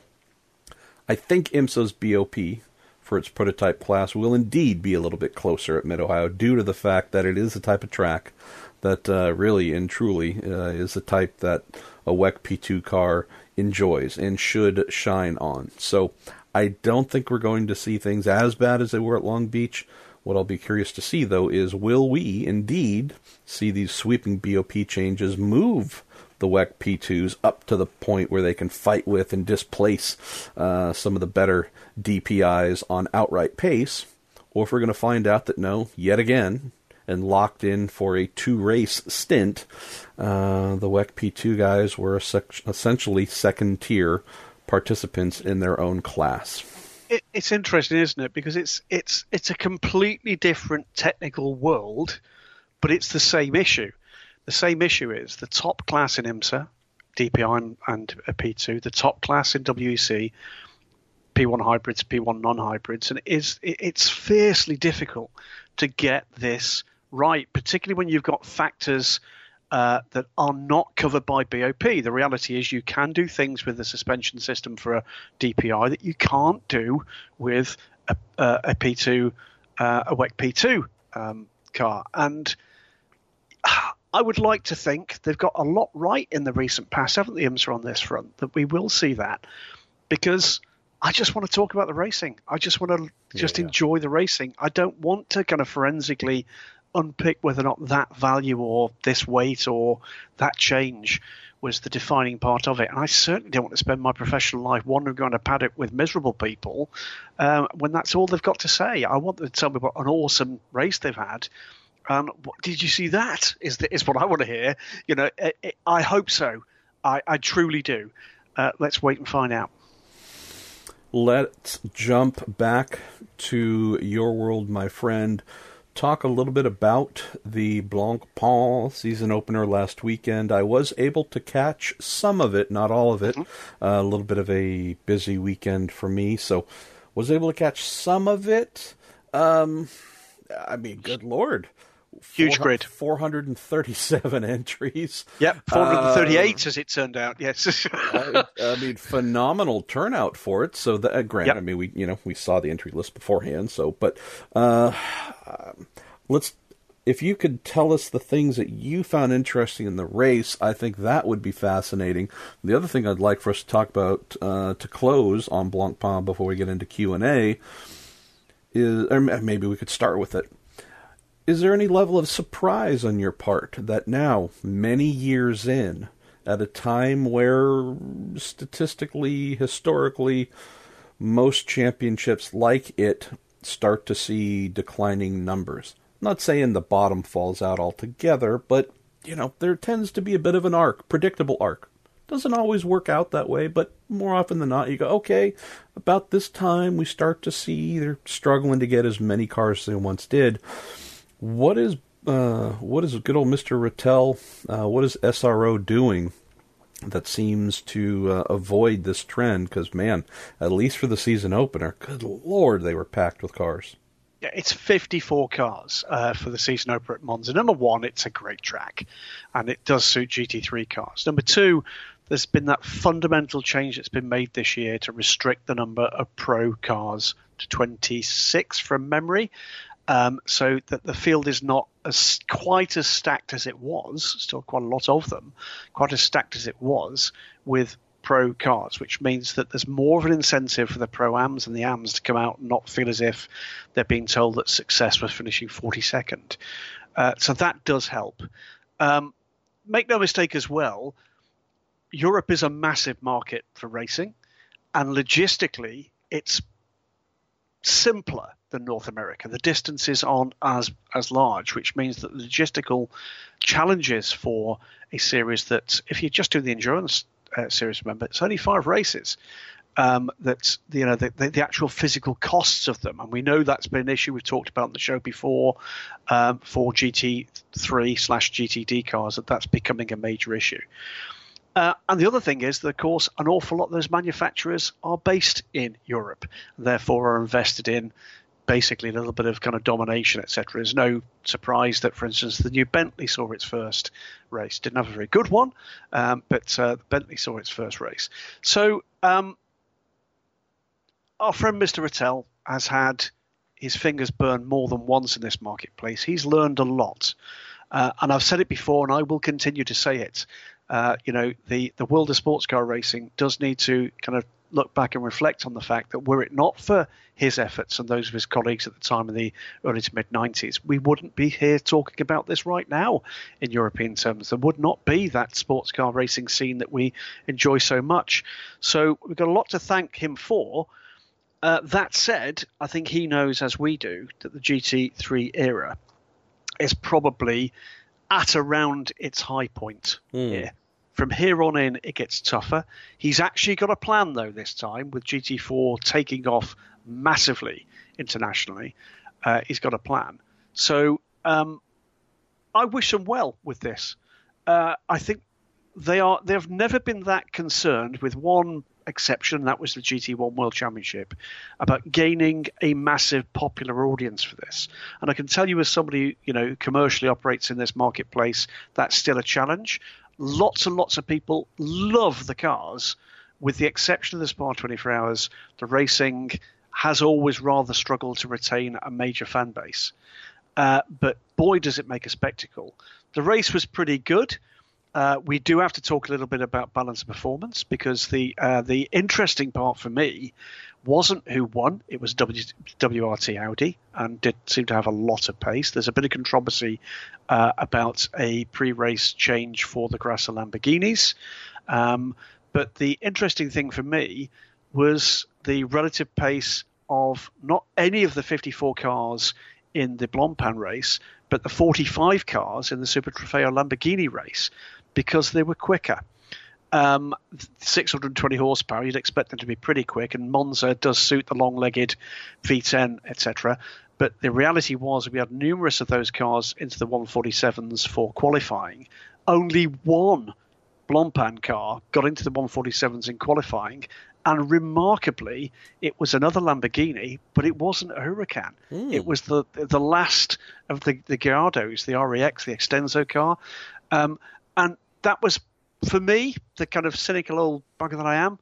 I think IMSA's BOP for its prototype class will indeed be a little bit closer at Mid-Ohio due to the fact that it is a type of track that really and truly is the type that a WEC P2 car enjoys and should shine on. So I don't think we're going to see things as bad as they were at Long Beach. What I'll be curious to see, though, is will we indeed see these sweeping BOP changes move the WEC P2s up to the point where they can fight with and displace some of the better DPIs on outright pace, or if we're going to find out that no, yet again, and locked in for a 2-race stint, the WEC P2 guys were essentially second-tier participants in their own class. It's interesting, isn't it? Because it's a completely different technical world, but it's the same issue. The same issue is the top class in IMSA, DPI and P2, the top class in WEC, P1 hybrids, P1 non-hybrids, and it's fiercely difficult to get this right, particularly when you've got factors that are not covered by BOP. The reality is you can do things with the suspension system for a DPI that you can't do with a P2, a WEC P2 car. And I would like to think they've got a lot right in the recent past, haven't the IMSA on this front, that we will see that. Because I just want to talk about the racing. I just want to enjoy the racing. I don't want to kind of forensically unpick whether or not that value or this weight or that change was the defining part of it. And I certainly don't want to spend my professional life wandering around a paddock with miserable people when that's all they've got to say. I want them to tell me what an awesome race they've had. Did you see that? Is what I want to hear. You know, I hope so. I truly do. Let's wait and find out. Let's jump back to your world, my friend. Talk a little bit about the Blancpain season opener last weekend. I was able to catch some of it, not all of it. A little bit of a busy weekend for me, so was able to catch some of it. I mean, good Lord. Huge grid. 437 entries. Yep, 438 as it turned out, yes. I mean, phenomenal turnout for it. So, granted, yep. I mean, we saw the entry list beforehand. So, but if you could tell us the things that you found interesting in the race, I think that would be fascinating. The other thing I'd like for us to talk about to close on Blancpain before we get into Q&A is, or maybe we could start with it. Is there any level of surprise on your part that now, many years in, at a time where statistically, historically, most championships like it start to see declining numbers? I'm not saying the bottom falls out altogether, but, there tends to be a bit of an arc, predictable arc. Doesn't always work out that way, but more often than not, you go, okay, about this time we start to see they're struggling to get as many cars as they once did. What is good old Mr. Rattel, what is SRO doing that seems to avoid this trend? Because, man, at least for the season opener, good Lord, they were packed with cars. Yeah, it's 54 cars for the season opener at Monza. Number one, it's a great track, and it does suit GT3 cars. Number two, there's been that fundamental change that's been made this year to restrict the number of pro cars to 26 from memory. So that the field is not quite as stacked as it was, still quite a lot of them, quite as stacked as it was with pro cars, which means that there's more of an incentive for the pro-ams and the AMs to come out and not feel as if they're being told that success was finishing 42nd. So that does help. Make no mistake as well, Europe is a massive market for racing, and logistically it's simpler than North America. The distances aren't as large, which means that the logistical challenges for a series that, if you just do the endurance series, remember, it's only 5 races. That the actual physical costs of them, and we know that's been an issue we've talked about on the show before for GT3/GTD cars, that's becoming a major issue. And the other thing is that, of course, an awful lot of those manufacturers are based in Europe, and therefore are invested in basically a little bit of kind of domination, etc. It's no surprise that, for instance, the new Bentley saw its first race. Didn't have a very good one, but Bentley saw its first race. So our friend Mr. Rattel has had his fingers burned more than once in this marketplace. He's learned a lot. And I've said it before, and I will continue to say it. The world of sports car racing does need to kind of look back and reflect on the fact that were it not for his efforts and those of his colleagues at the time in the early to mid-90s, we wouldn't be here talking about this right now in European terms. There would not be that sports car racing scene that we enjoy so much. So we've got a lot to thank him for. That said, I think he knows, as we do, that the GT3 era is probably at around its high point here. From here on in, it gets tougher. He's actually got a plan, though, this time, with GT4 taking off massively internationally. He's got a plan. So I wish him well with this. I think they've never been that concerned, with one exception, and that was the GT1 World Championship, about gaining a massive popular audience for this. And I can tell you, as somebody who commercially operates in this marketplace, that's still a challenge. Lots and lots of people love the cars, with the exception of the Spa 24 Hours. The racing has always rather struggled to retain a major fan base. But boy, does it make a spectacle. The race was pretty good. We do have to talk a little bit about balance of performance, because the interesting part for me wasn't who won. It was WRT Audi, and did seem to have a lot of pace. There's a bit of controversy about a pre-race change for the Grasser Lamborghinis. But the interesting thing for me was the relative pace of not any of the 54 cars in the Blancpain race, but the 45 cars in the Super Trofeo Lamborghini race, because they were quicker. 620 horsepower, you'd expect them to be pretty quick, and Monza does suit the long-legged V10, etc. But the reality was we had numerous of those cars into the 147s for qualifying. Only one Blancpain car got into the 147s in qualifying, and remarkably, it was another Lamborghini, but it wasn't a Huracan. It was the last of the Gallardos, the REX, the Extenso car. And that was, for me, the kind of cynical old bugger that I am,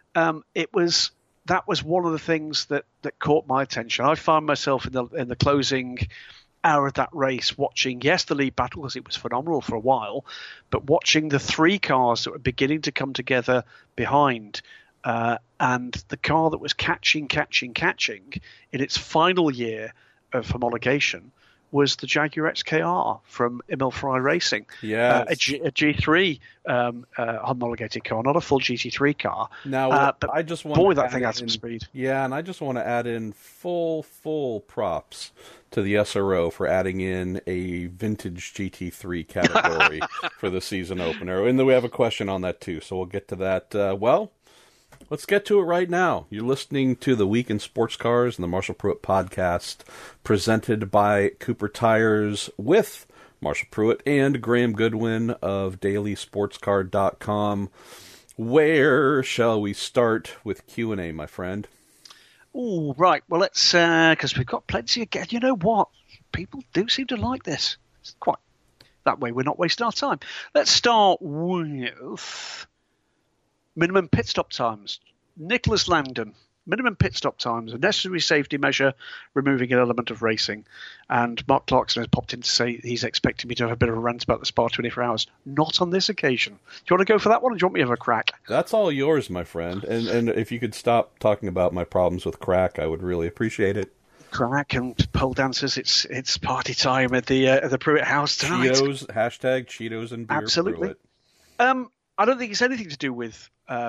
that was one of the things that caught my attention. I found myself in the closing hour of that race watching, yes, the lead battle, because it was phenomenal for a while, but watching the 3 cars that were beginning to come together behind, and the car that was catching in its final year of homologation was the Jaguar XKR from Emil Frey Racing. Yes. A G3 homologated car, not a full GT3 car. Now, but I just want boy, to that thing had some speed. Yeah, and I just want to add in full props to the SRO for adding in a vintage GT3 category for the season opener. And then we have a question on that too, so we'll get to that. Let's get to it right now. You're listening to the Week in Sports Cars and the Marshall Pruett podcast, presented by Cooper Tires with Marshall Pruett and Graham Goodwin of DailySportsCar.com. Where shall we start with Q&A, my friend? Oh, right. Well, let's, because we've got plenty again. You know what? People do seem to like this. It's quite that way. We're not wasting our time. Let's start with minimum pit stop times. Nicholas Langdon. Minimum pit stop times, a necessary safety measure, removing an element of racing. And Mark Clarkson has popped in to say he's expecting me to have a bit of a rant about the Spa 24 Hours. Not on this occasion. Do you want to go for that one, or do you want me to have a crack? That's all yours, my friend. And if you could stop talking about my problems with crack, I would really appreciate it. Crack and pole dancers, it's party time at the Pruett house tonight. Cheetos, hashtag Cheetos and beer. Absolutely. Pruett. I don't think it's anything to do with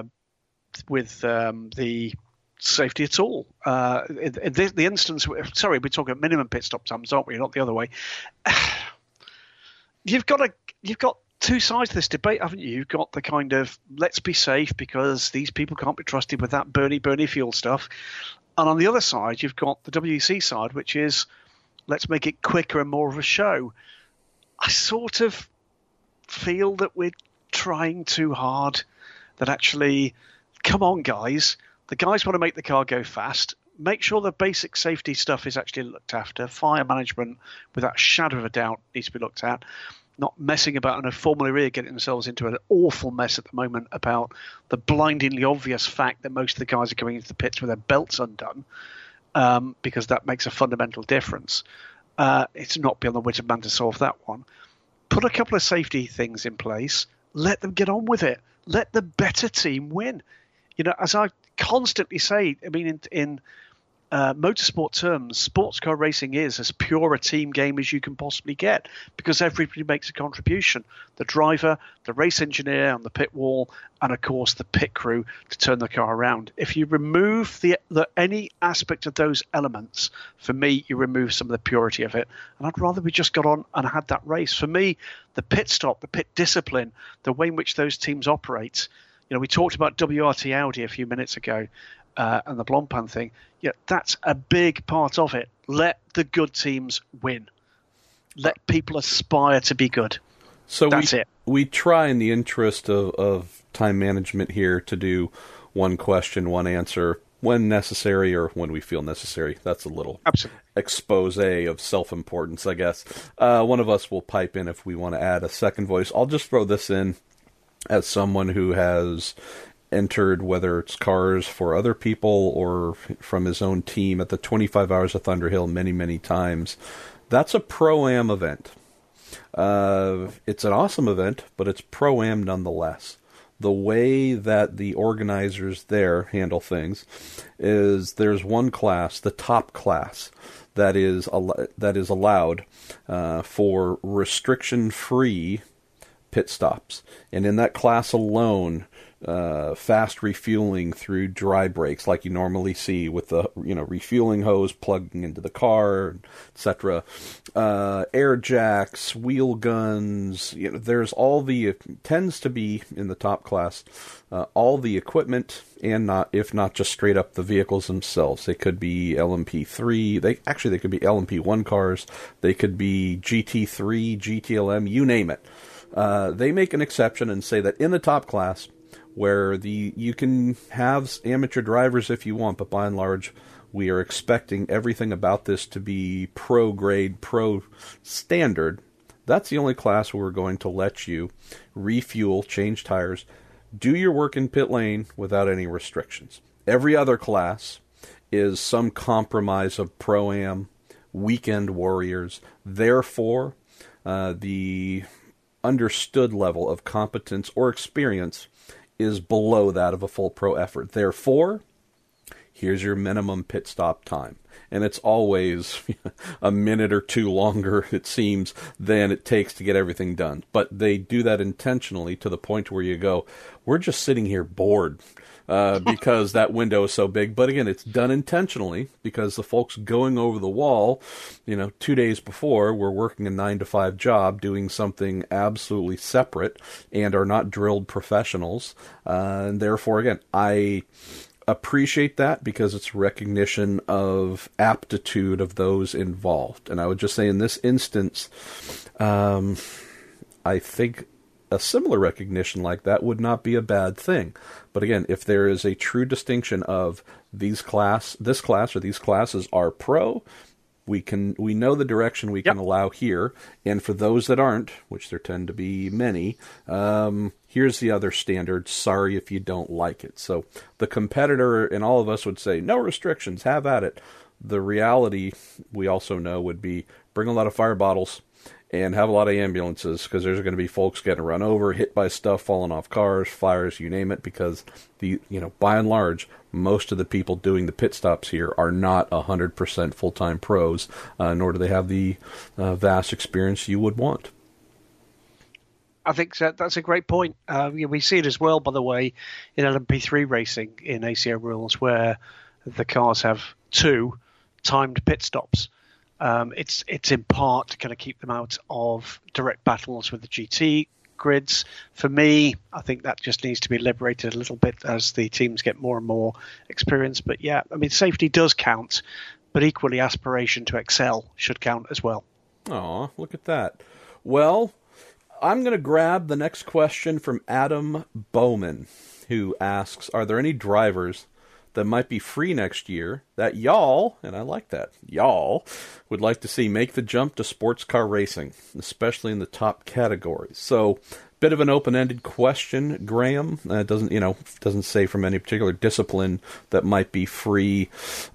the safety at all. In the instance, sorry, we're talking minimum pit stop times, aren't we? Not the other way. You've got two sides to this debate, haven't you? You've got the kind of let's be safe because these people can't be trusted with that burny fuel stuff, and on the other side, you've got the WEC side, which is let's make it quicker and more of a show. I sort of feel that we're trying too hard. That actually, come on, guys. The guys want to make the car go fast. Make sure the basic safety stuff is actually looked after. Fire management, without a shadow of a doubt, needs to be looked at. Not messing about in a Formula E, getting themselves into an awful mess at the moment about the blindingly obvious fact that most of the guys are going into the pits with their belts undone, because that makes a fundamental difference. It's not beyond the wit of man to solve that one. Put a couple of safety things in place. Let them get on with it. Let the better team win. You know, as I constantly say, I mean, in motorsport terms, sports car racing is as pure a team game as you can possibly get because everybody makes a contribution. The driver, the race engineer on the pit wall, and of course the pit crew to turn the car around. If you remove any aspect of those elements, for me, you remove some of the purity of it. And I'd rather we just got on and had that race. For me, the pit stop, the pit discipline, the way in which those teams operate. You know, we talked about WRT Audi a few minutes ago. And the Blancpain thing, yeah, that's a big part of it. Let the good teams win. Let people aspire to be good. So that's it. We try, in the interest of time management here, to do one question, one answer when necessary or when we feel necessary. That's a little expose of self-importance, I guess. One of us will pipe in if we want to add a second voice. I'll just throw this in as someone who has entered, whether it's cars for other people or from his own team, at the 25 Hours of Thunderhill many times. That's a Pro-Am event. It's an awesome event, but it's Pro-Am nonetheless. The way that the organizers there handle things is there's one class, the top class, that is allowed for restriction-free pit stops. And in that class alone, fast refueling through dry brakes like you normally see with the refueling hose plugging into the car, etc. Air jacks, wheel guns. There's tends to be in the top class all the equipment, and if not just straight up the vehicles themselves. They could be LMP3. They could be LMP1 cars. They could be GT3, GTLM. You name it. They make an exception and say that in the top class, where you can have amateur drivers if you want, but by and large, we are expecting everything about this to be pro grade, pro standard. That's the only class where we're going to let you refuel, change tires, do your work in pit lane without any restrictions. Every other class is some compromise of Pro-Am, weekend warriors. Therefore, the understood level of competence or experience is below that of a full pro effort. Therefore, here's your minimum pit stop time. And it's always a minute or two longer, it seems, than it takes to get everything done. But they do that intentionally to the point where you go, we're just sitting here bored because that window is so big. But again, it's done intentionally because the folks going over the wall, 2 days before were working a 9-to-5 job doing something absolutely separate and are not drilled professionals. And therefore, again, I appreciate that because it's recognition of aptitude of those involved. And I would just say in this instance, I think a similar recognition like that would not be a bad thing. But again, if there is a true distinction of this class or these classes are pro, we know the direction we can allow here, and for those that aren't, which there tend to be many, here's the other standard. Sorry if you don't like it. So the competitor and all of us would say, no restrictions, have at it. The reality, we also know, would be bring a lot of fire bottles and have a lot of ambulances, because there's going to be folks getting run over, hit by stuff, falling off cars, fires, you name it, because by and large, most of the people doing the pit stops here are not 100% full-time pros, nor do they have the vast experience you would want. I think that's a great point. We see it as well, by the way, in LMP3 racing in ACO rules, where the cars have 2 timed pit stops. It's in part to kind of keep them out of direct battles with the GT grids. For me, I think that just needs to be liberated a little bit as the teams get more and more experience. But yeah, I mean, safety does count, but equally aspiration to excel should count as well. Aw, look at that. Well, I'm going to grab the next question from Adam Bowman, who asks, are there any drivers that might be free next year that y'all, and I like that, y'all, would like to see make the jump to sports car racing, especially in the top categories? So, bit of an open-ended question, Graham. It doesn't say from any particular discipline that might be free.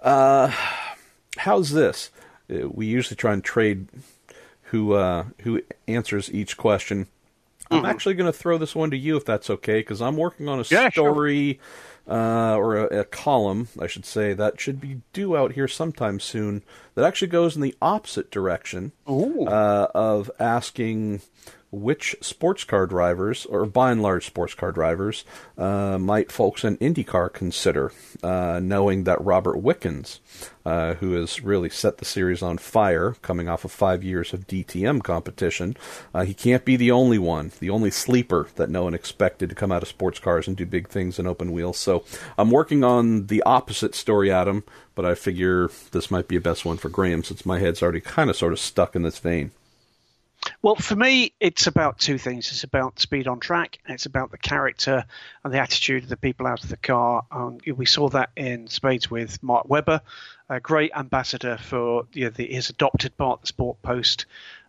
How's this? We usually try and trade who answers each question. I'm actually going to throw this one to you, if that's okay, because I'm working on a story... Sure. Or a column, I should say, that should be due out here sometime soon, that actually goes in the opposite direction of asking which sports car drivers, or by and large sports car drivers, might folks in IndyCar consider, knowing that Robert Wickens, who has really set the series on fire, coming off of 5 years of DTM competition, he can't be the only one, the only sleeper that no one expected to come out of sports cars and do big things in open wheels. So I'm working on the opposite story, Adam, but I figure this might be a best one for Graham, since my head's already kind of sort of stuck in this vein. Well, for me, it's about 2 things. It's about speed on track, and it's about the character and the attitude of the people out of the car. We saw that in spades with Mark Webber, a great ambassador for his adopted part, the sport post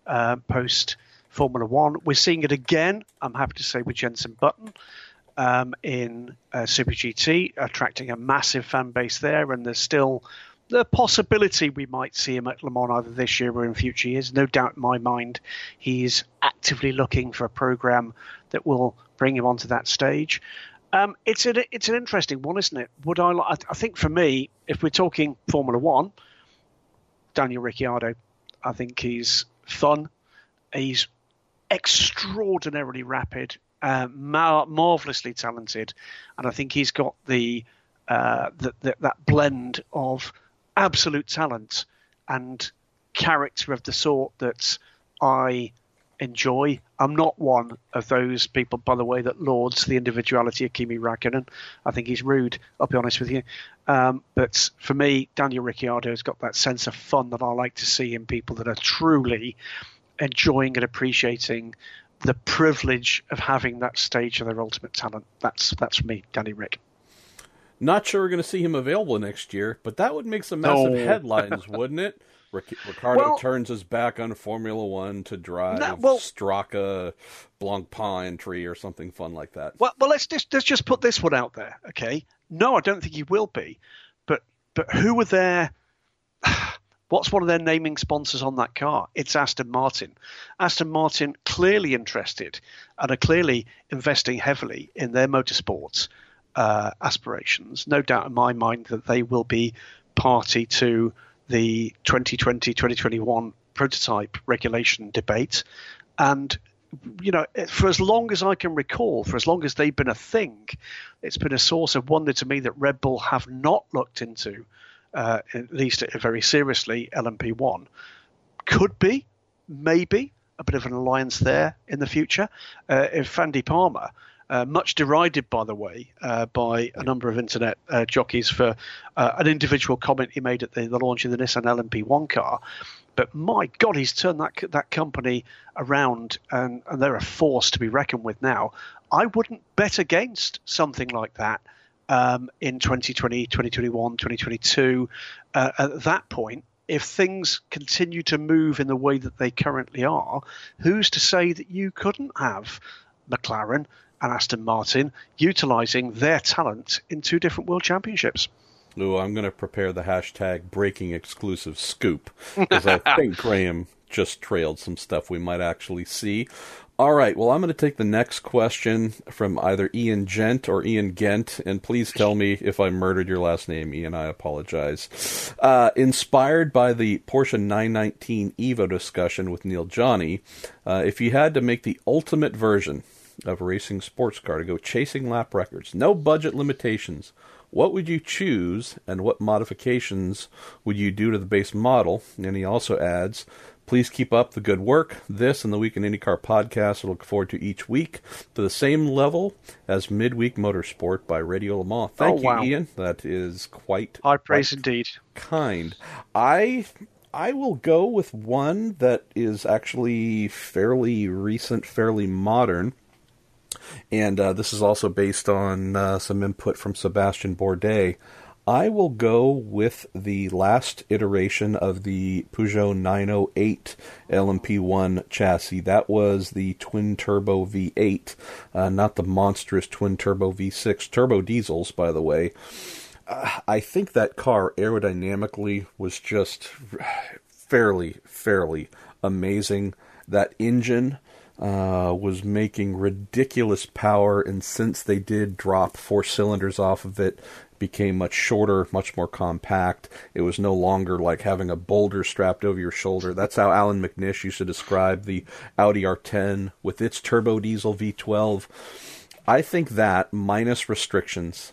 Formula One. We're seeing it again, I'm happy to say, with Jenson Button in Super GT, attracting a massive fan base there, and there's still the possibility we might see him at Le Mans either this year or in future years. No doubt in my mind, he's actively looking for a program that will bring him onto that stage. It's an interesting one, isn't it? I think for me, if we're talking Formula One, Daniel Ricciardo, I think he's fun. He's extraordinarily rapid, marvelously talented, and I think he's got that blend of absolute talent and character of the sort that I enjoy. I'm not one of those people, by the way, that lauds the individuality of Kimi Räikkönen. I think he's rude, I'll be honest with you. But for me, Daniel Ricciardo has got that sense of fun that I like to see in people that are truly enjoying and appreciating the privilege of having that stage of their ultimate talent. That's for me, Danny Rick. Not sure we're going to see him available next year, but that would make some massive headlines, wouldn't it? Ricardo turns his back on Formula One to drive Straka Blancpain entry or something fun like that. Well, let's just put this one out there, okay? No, I don't think he will be, but who are there? What's one of their naming sponsors on that car? It's Aston Martin. Aston Martin clearly interested and are clearly investing heavily in their motorsports. aspirations. No doubt in my mind that they will be party to the 2020-2021 prototype regulation debate. And, for as long as I can recall, for as long as they've been a thing, it's been a source of wonder to me that Red Bull have not looked into, at least very seriously, LMP1. Could be, maybe, a bit of an alliance there in the future. If Andy Palmer, much derided, by the way, by a number of internet jockeys for an individual comment he made at the launch of the Nissan LMP1 car. But my God, he's turned that company around, and they're a force to be reckoned with now. I wouldn't bet against something like that in 2020, 2021, 2022. At that point, if things continue to move in the way that they currently are, who's to say that you couldn't have McLaren and Aston Martin utilising their talent in two different world championships? Lou, I'm going to prepare the hashtag breaking exclusive scoop, because I think Graham just trailed some stuff we might actually see. All right, well, I'm going to take the next question from either Ian Gent or Ian Gent, and please tell me if I murdered your last name, Ian, I apologize. Inspired by the Porsche 919 Evo discussion with Neil Johnny, if you had to make the ultimate version of a racing sports car to go chasing lap records, no budget limitations, what would you choose, and what modifications would you do to the base model? And he also adds, please keep up the good work. This and the Week in IndyCar podcast I look forward to each week to the same level as Midweek Motorsport by Radio Le Mans. Thank you, Ian. That is quite high praise indeed. Kind. I will go with one that is actually fairly recent, fairly modern. And this is also based on some input from Sebastian Bourdais. I will go with the last iteration of the Peugeot 908 LMP1 chassis. That was the twin-turbo V8, not the monstrous twin-turbo V6 turbo diesels, by the way. I think that car aerodynamically was just fairly amazing. That engine was making ridiculous power, and since they did drop 4 cylinders off of it, became much shorter, much more compact. It was no longer like having a boulder strapped over your shoulder. That's how Alan McNish used to describe the Audi R10 with its turbo diesel V12. I think that, minus restrictions,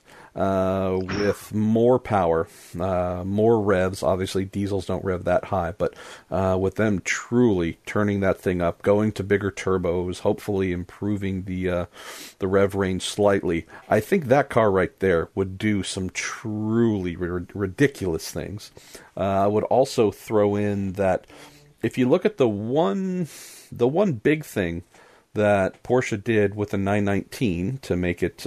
with more power, more revs. Obviously, diesels don't rev that high, but with them truly turning that thing up, going to bigger turbos, hopefully improving the rev range slightly, I think that car right there would do some truly ridiculous things. I would also throw in that if you look at the one big thing that Porsche did with the 919 to make the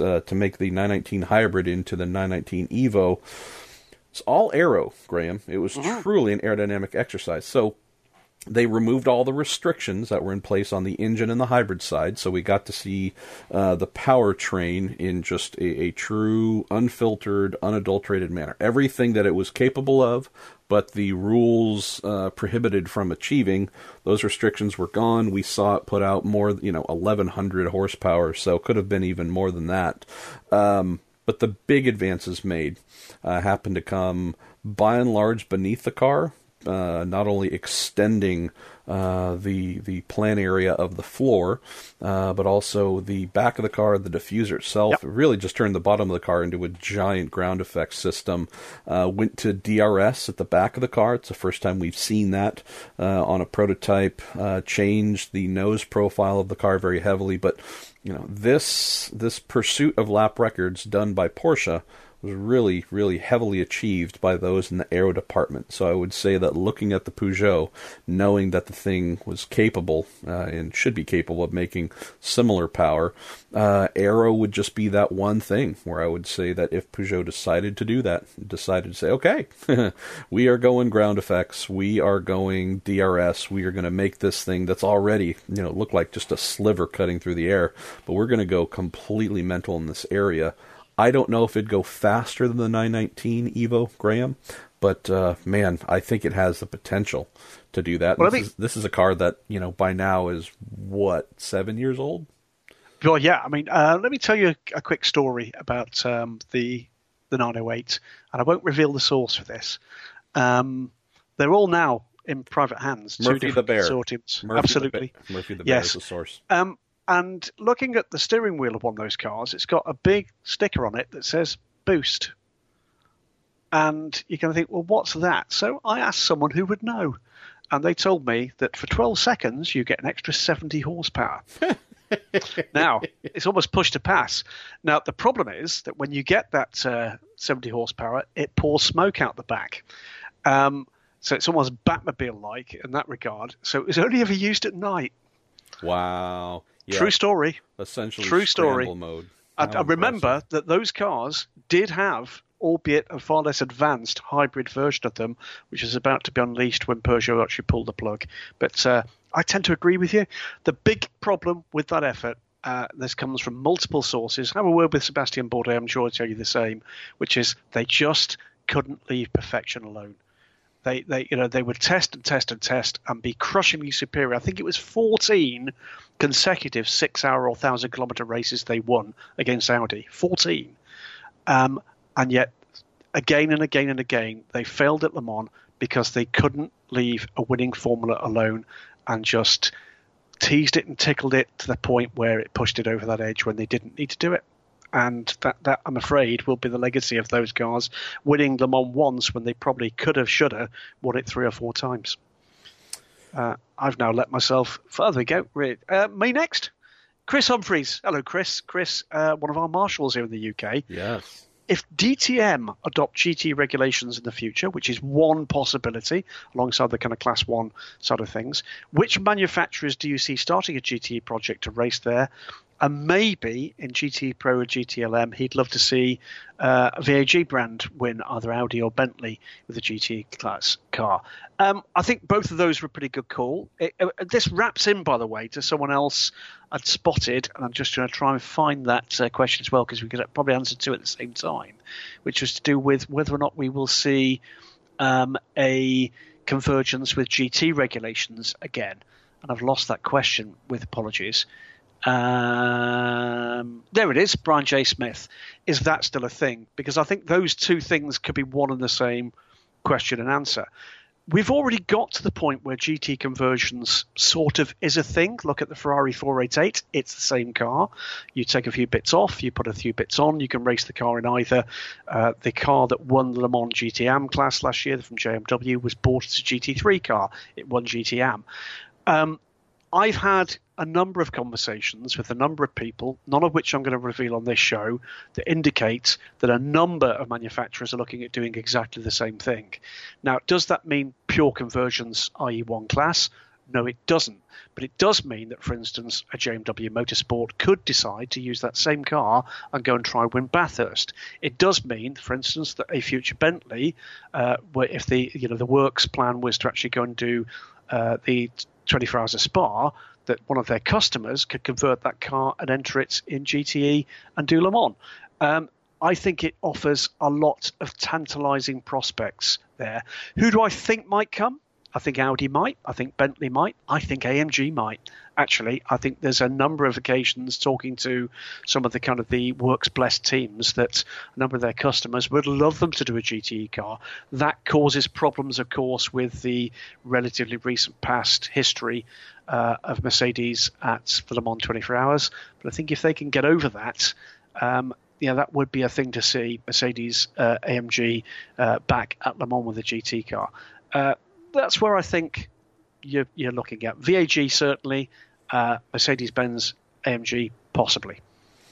919 hybrid into the 919 Evo, it's all aero, Graham. It was truly an aerodynamic exercise. So they removed all the restrictions that were in place on the engine and the hybrid side, so we got to see the powertrain in just a true, unfiltered, unadulterated manner. Everything that it was capable of, but the rules prohibited from achieving, those restrictions were gone. We saw it put out more, 1,100 horsepower, so it could have been even more than that. But the big advances made happened to come, by and large, beneath the car. Not only extending the plan area of the floor, but also the back of the car, the diffuser itself. Yep. It really just turned the bottom of the car into a giant ground effects system. Went to DRS at the back of the car. It's the first time we've seen that on a prototype. Changed the nose profile of the car very heavily. But this pursuit of lap records done by Porsche was really, really heavily achieved by those in the aero department. So I would say that looking at the Peugeot, knowing that the thing was capable and should be capable of making similar power, aero would just be that one thing where I would say that if Peugeot decided to do that, decided to say, okay, we are going ground effects, we are going DRS, we are going to make this thing that's already, look like just a sliver cutting through the air, but we're going to go completely mental in this area. I don't know if it'd go faster than the 919 Evo, Graham, but man, I think it has the potential to do that. Well, this is a car that by now is 7 years old. Well, yeah. I mean, let me tell you a quick story about the 908, and I won't reveal the source for this. They're all now in private hands. Murphy two different the Bear. consortiums. Murphy Absolutely. Murphy the Bear Yes. is the source. And looking at the steering wheel of one of those cars, it's got a big sticker on it that says Boost. And you're going to think, well, what's that? So I asked someone who would know. And they told me that for 12 seconds, you get an extra 70 horsepower. Now, it's almost push to pass. Now, the problem is that when you get that 70 horsepower, it pours smoke out the back. So it's almost Batmobile-like in that regard. So it was only ever used at night. Wow. Yeah. True story. Essentially True story. scramble mode. I remember that those cars did have, albeit a far less advanced hybrid version of them, which is about to be unleashed when Peugeot actually pulled the plug. But I tend to agree with you. The big problem with that effort, this comes from multiple sources. Have a word with Sebastian Bourdais, I'm sure he'll tell you the same, which is they just couldn't leave perfection alone. They would test and test and test and be crushingly superior. I think it was 14 consecutive 6-hour or 1,000-kilometer races they won against Audi. 14. And yet, again and again and again, they failed at Le Mans because they couldn't leave a winning formula alone and just teased it and tickled it to the point where it pushed it over that edge when they didn't need to do it. And that I'm afraid, will be the legacy of those cars, winning Le Mans once when they probably could have, should have, won it 3 or 4 times. I've now let myself... There we go. Me next. Chris Humphreys. Hello, Chris. Chris, one of our marshals here in the UK. Yes. If DTM adopt GT regulations in the future, which is one possibility alongside the kind of Class 1 side of things, which manufacturers do you see starting a GT project to race there? And maybe in GT Pro or GTLM, he'd love to see a VAG brand win, either Audi or Bentley, with a GT class car. I think both of those were a pretty good call. This wraps in, by the way, to someone else I'd spotted, and I'm just going to try and find that question as well, because we could probably answer two at the same time, which was to do with whether or not we will see a convergence with GT regulations again. And I've lost that question, with apologies. There it is, Brian J. Smith. Is that still a thing? Because I think those two things could be one and the same question and answer. We've already got to the point where GT conversions sort of is a thing. Look at the Ferrari 488. It's the same car. You take a few bits off, you put a few bits on, you can race the car in either. The car that won the Le Mans GT-AM class last year from JMW was bought as a GT3 car. It won GT-AM. I've had a number of conversations with a number of people, none of which I'm going to reveal on this show, that indicate that a number of manufacturers are looking at doing exactly the same thing. Now, does that mean pure conversions, i.e. one class? No, it doesn't. But it does mean that, for instance, a JMW Motorsport could decide to use that same car and go and try win Bathurst. It does mean, for instance, that a future Bentley, where if the works plan was to actually go and do the 24 Hours of Spa, that one of their customers could convert that car and enter it in GTE and do Le Mans. I think it offers a lot of tantalising prospects there. Who do I think might come? I think Audi might. I think Bentley might. I think AMG might. Actually, I think there's a number of occasions talking to some of the kind of the Works Blessed teams that a number of their customers would love them to do a GTE car. That causes problems, of course, with the relatively recent past history of Mercedes at the Le Mans 24 Hours. But I think if they can get over that, that would be a thing to see, Mercedes AMG back at Le Mans with a GT car. That's where I think you're looking at. VAG, certainly. Mercedes-Benz AMG, possibly.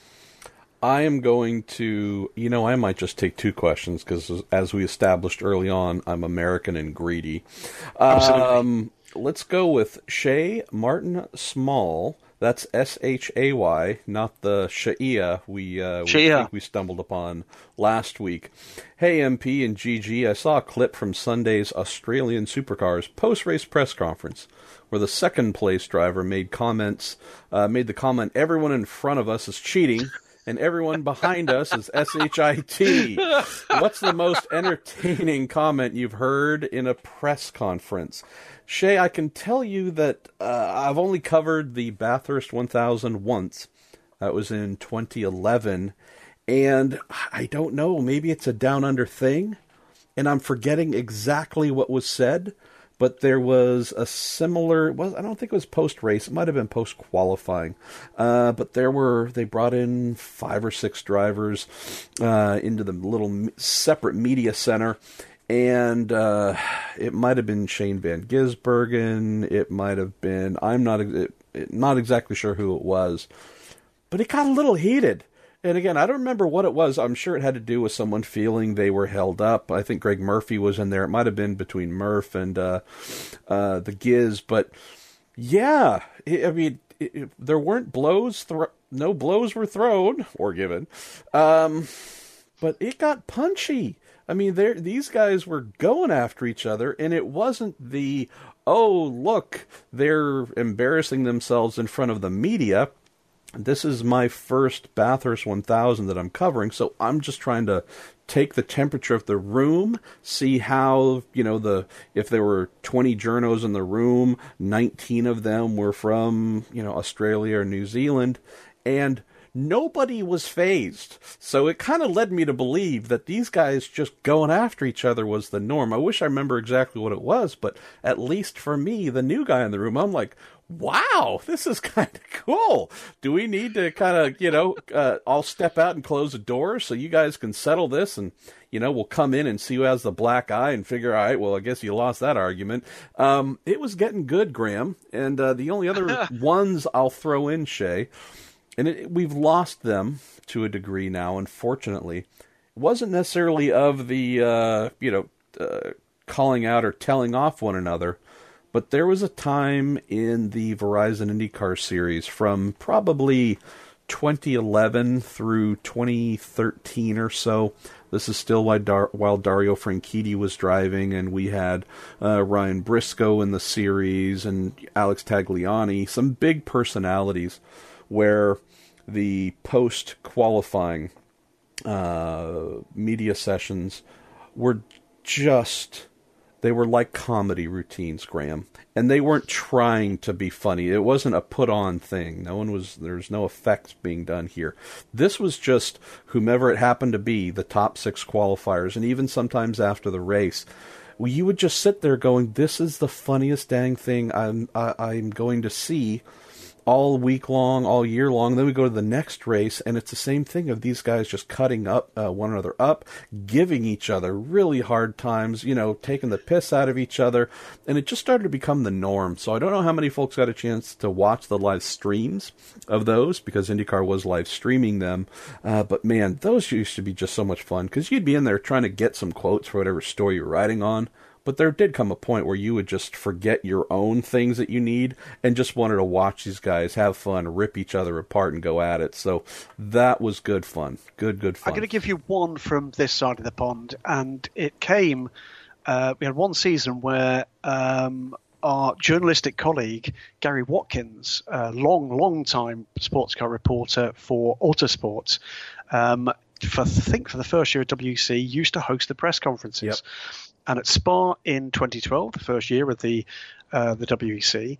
I am going to... I might just take two questions, because as we established early on, I'm American and greedy. Absolutely. Let's go with Shay Martin Small. That's S-H-A-Y, not the Shia we stumbled upon last week. Hey, MP and GG, I saw a clip from Sunday's Australian Supercars post-race press conference where the second-place driver made the comment, everyone in front of us is cheating, and everyone behind us is S-H-I-T. What's the most entertaining comment you've heard in a press conference? Shay, I can tell you that I've only covered the Bathurst 1000 once, That was in 2011. And I don't know, maybe it's a Down Under thing, and I'm forgetting exactly what was said, but there was a similar, well, I don't think it was post-race, it might have been post-qualifying, but they brought in 5 or 6 drivers into the little separate media center, and it might have been Shane Van Gisbergen, it might have been, I'm not exactly sure who it was, but it got a little heated. And again, I don't remember what it was. I'm sure it had to do with someone feeling they were held up. I think Greg Murphy was in there. It might have been between Murph and the Giz. But yeah, there weren't blows. No blows were thrown or given. But it got punchy. I mean, these guys were going after each other, and it wasn't oh, look, they're embarrassing themselves in front of the media. This is my first Bathurst 1000 that I'm covering, so I'm just trying to take the temperature of the room, see how, if there were 20 journos in the room, 19 of them were from, Australia or New Zealand, and nobody was fazed. So it kind of led me to believe that these guys just going after each other was the norm. I wish I remember exactly what it was, but at least for me, the new guy in the room, I'm like, wow, this is kind of cool. Do we need to kind of, I'll step out and close the door so you guys can settle this, and, we'll come in and see who has the black eye and figure, all right, well, I guess you lost that argument. It was getting good, Graham. And the only other ones I'll throw in, Shay, and we've lost them to a degree now, unfortunately. It wasn't necessarily of the, calling out or telling off one another, but there was a time in the Verizon IndyCar series from probably 2011 through 2013 or so. This is still while Dario Franchitti was driving, and we had Ryan Briscoe in the series and Alex Tagliani, some big personalities, where the post-qualifying media sessions were they were like comedy routines, Graham. And they weren't trying to be funny. It wasn't a put-on thing. There's no effects being done here. This was just whomever it happened to be, the top 6 qualifiers, and even sometimes after the race. Well, you would just sit there going, this is the funniest dang thing I'm going to see all week long, all year long. Then we go to the next race, and it's the same thing of these guys just cutting up one another up, giving each other really hard times, taking the piss out of each other, and it just started to become the norm. So I don't know how many folks got a chance to watch the live streams of those, because IndyCar was live streaming them, but man, those used to be just so much fun, because you'd be in there trying to get some quotes for whatever story you're writing on. But there did come a point where you would just forget your own things that you need and just wanted to watch these guys have fun, rip each other apart, and go at it. So that was good fun. Good fun. I'm going to give you one from this side of the pond, and it came, we had one season where our journalistic colleague, Gary Watkins, a long time sports car reporter for Autosport, for the first year at WEC, used to host the press conferences. Yep. And at Spa in 2012, the first year of the WEC,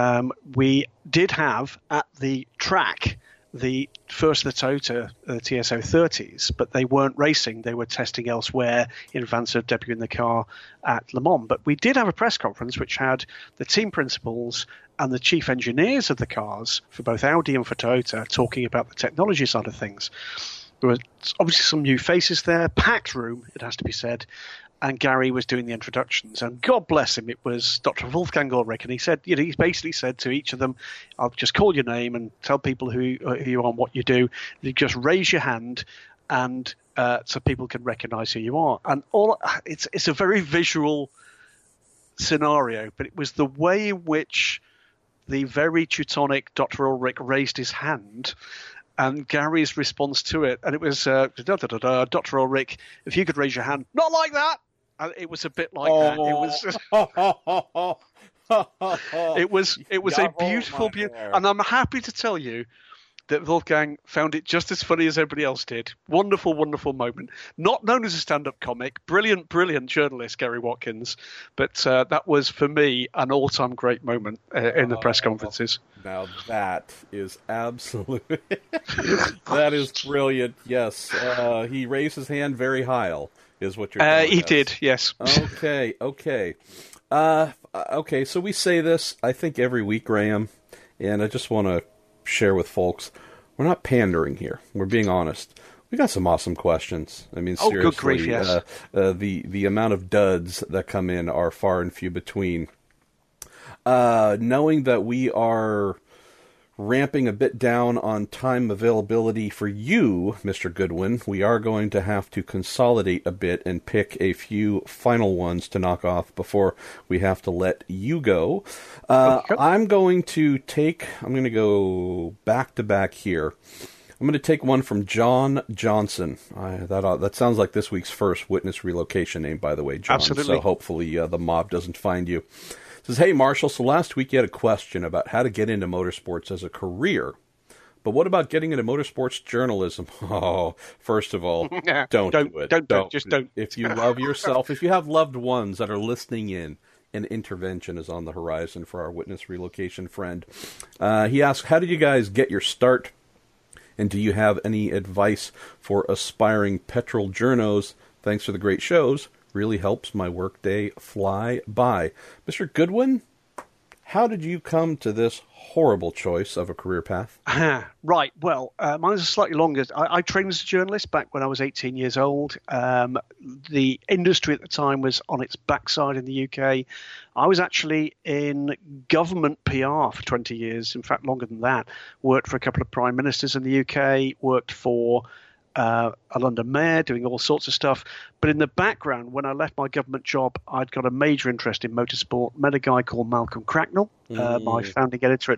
we did have at the track the first of the Toyota TSO 30s, but they weren't racing. They were testing elsewhere in advance of debuting the car at Le Mans. But we did have a press conference which had the team principals and the chief engineers of the cars for both Audi and for Toyota talking about the technology side of things. There were obviously some new faces there, packed room, it has to be said. And Gary was doing the introductions, and God bless him, it was Dr. Wolfgang Ulrich, and he said, he basically said to each of them, "I'll just call your name and tell people who you are and what you do. You just raise your hand, and so people can recognise who you are." And it's a very visual scenario, but it was the way in which the very Teutonic Dr. Ulrich raised his hand. And Gary's response to it, and it was, Dr. Ulrich, if you could raise your hand, not like that. And it was a bit like that. It was a beautiful, and I'm happy to tell you that Wolfgang found it just as funny as everybody else did. Wonderful, wonderful moment. Not known as a stand-up comic. Brilliant, brilliant journalist, Gary Watkins. But that was, for me, an all-time great moment in the press conferences. Now that is absolute. That is brilliant. Yes. He raised his hand very high, is what you're telling He us. did, yes. Okay. Okay, so we say this, I think, every week, Graham, and I just want to share with folks, we're not pandering here. We're being honest. We got some awesome questions. I mean, seriously, good grief, yes. The amount of duds that come in are far and few between. Knowing that we are ramping a bit down on time availability for you, Mr. Goodwin, we are going to have to consolidate a bit and pick a few final ones to knock off before we have to let you go. Okay. I'm going to go back to back here. I'm going to take one from John Johnson. That sounds like this week's first witness relocation name, by the way, John. Absolutely. So hopefully the mob doesn't find you. Says, hey, Marshall, so last week you had a question about how to get into motorsports as a career. But what about getting into motorsports journalism? Oh, first of all, don't do it. Just don't. If you love yourself, if you have loved ones that are listening in, an intervention is on the horizon for our witness relocation friend. He asks, how did you guys get your start? And do you have any advice for aspiring petrol journos? Thanks for the great shows. Really helps my workday fly by. Mr. Goodwin, how did you come to this horrible choice of a career path? Right. Well, mine is slightly longer. I trained as a journalist back when I was 18 years old. The industry at the time was on its backside in the UK. I was actually in government PR for 20 years. In fact, longer than that. Worked for a couple of prime ministers in the UK. Worked for a London mayor, doing all sorts of stuff. But in the background, when I left my government job, I'd got a major interest in motorsport. Met a guy called Malcolm Cracknell, my founding editor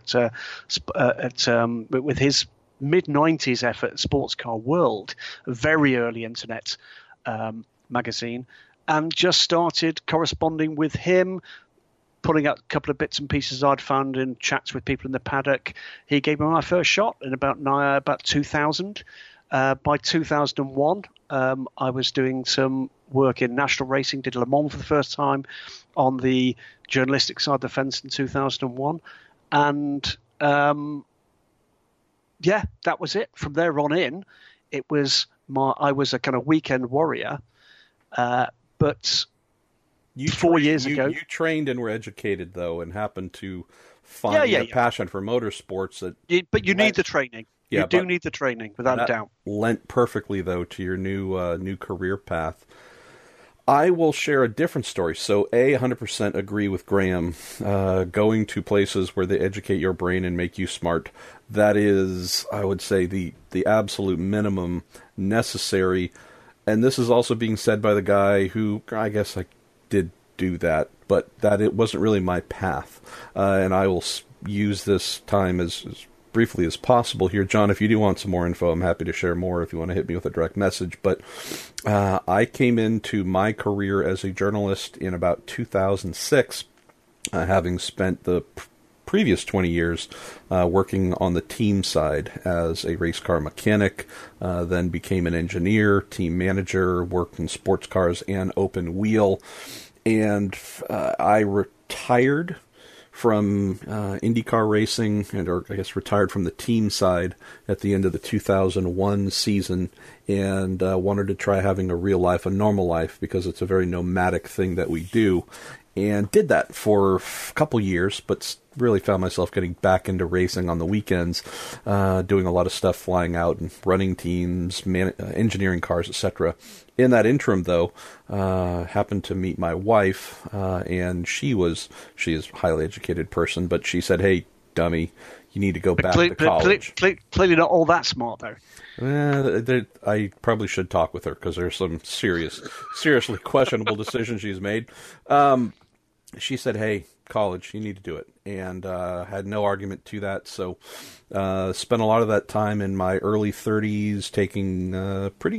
with his mid-90s effort at Sports Car World, a very early internet magazine, and just started corresponding with him, putting out a couple of bits and pieces I'd found in chats with people in the paddock. He gave me my first shot in about 2000. By 2001, I was doing some work in national racing, did Le Mans for the first time on the journalistic side of the fence in 2001. And, that was it. From there on in, I was a kind of weekend warrior. But 4 years ago... You trained and were educated, though, and happened to find a passion for motorsports. But you need the training. You do need the training, without a doubt. Lent perfectly, though, to your new career path. I will share a different story. So, 100% agree with Graham. Going to places where they educate your brain and make you smart, that is, I would say, the absolute minimum necessary. And this is also being said by the guy who, I guess I did do that, but that it wasn't really my path. And I will use this time as briefly as possible here. John, if you do want some more info, I'm happy to share more if you want to hit me with a direct message. But I came into my career as a journalist in about 2006, having spent the previous 20 years working on the team side as a race car mechanic, then became an engineer, team manager, worked in sports cars and open wheel. And I retired from IndyCar racing, or I guess retired from the team side at the end of the 2001 season, and wanted to try having a real life, a normal life, because it's a very nomadic thing that we do, and did that for a couple years, but really found myself getting back into racing on the weekends, doing a lot of stuff, flying out and running teams, engineering cars, etc. In that interim, though, happened to meet my wife, and she is a highly educated person, but she said, "Hey, dummy, you need to go back to college." Clearly not all that smart, though. I probably should talk with her, because there's some seriously questionable decisions she's made. She said, "Hey, college, you need to do it," and had no argument to that. So spent a lot of that time in my early 30s taking pretty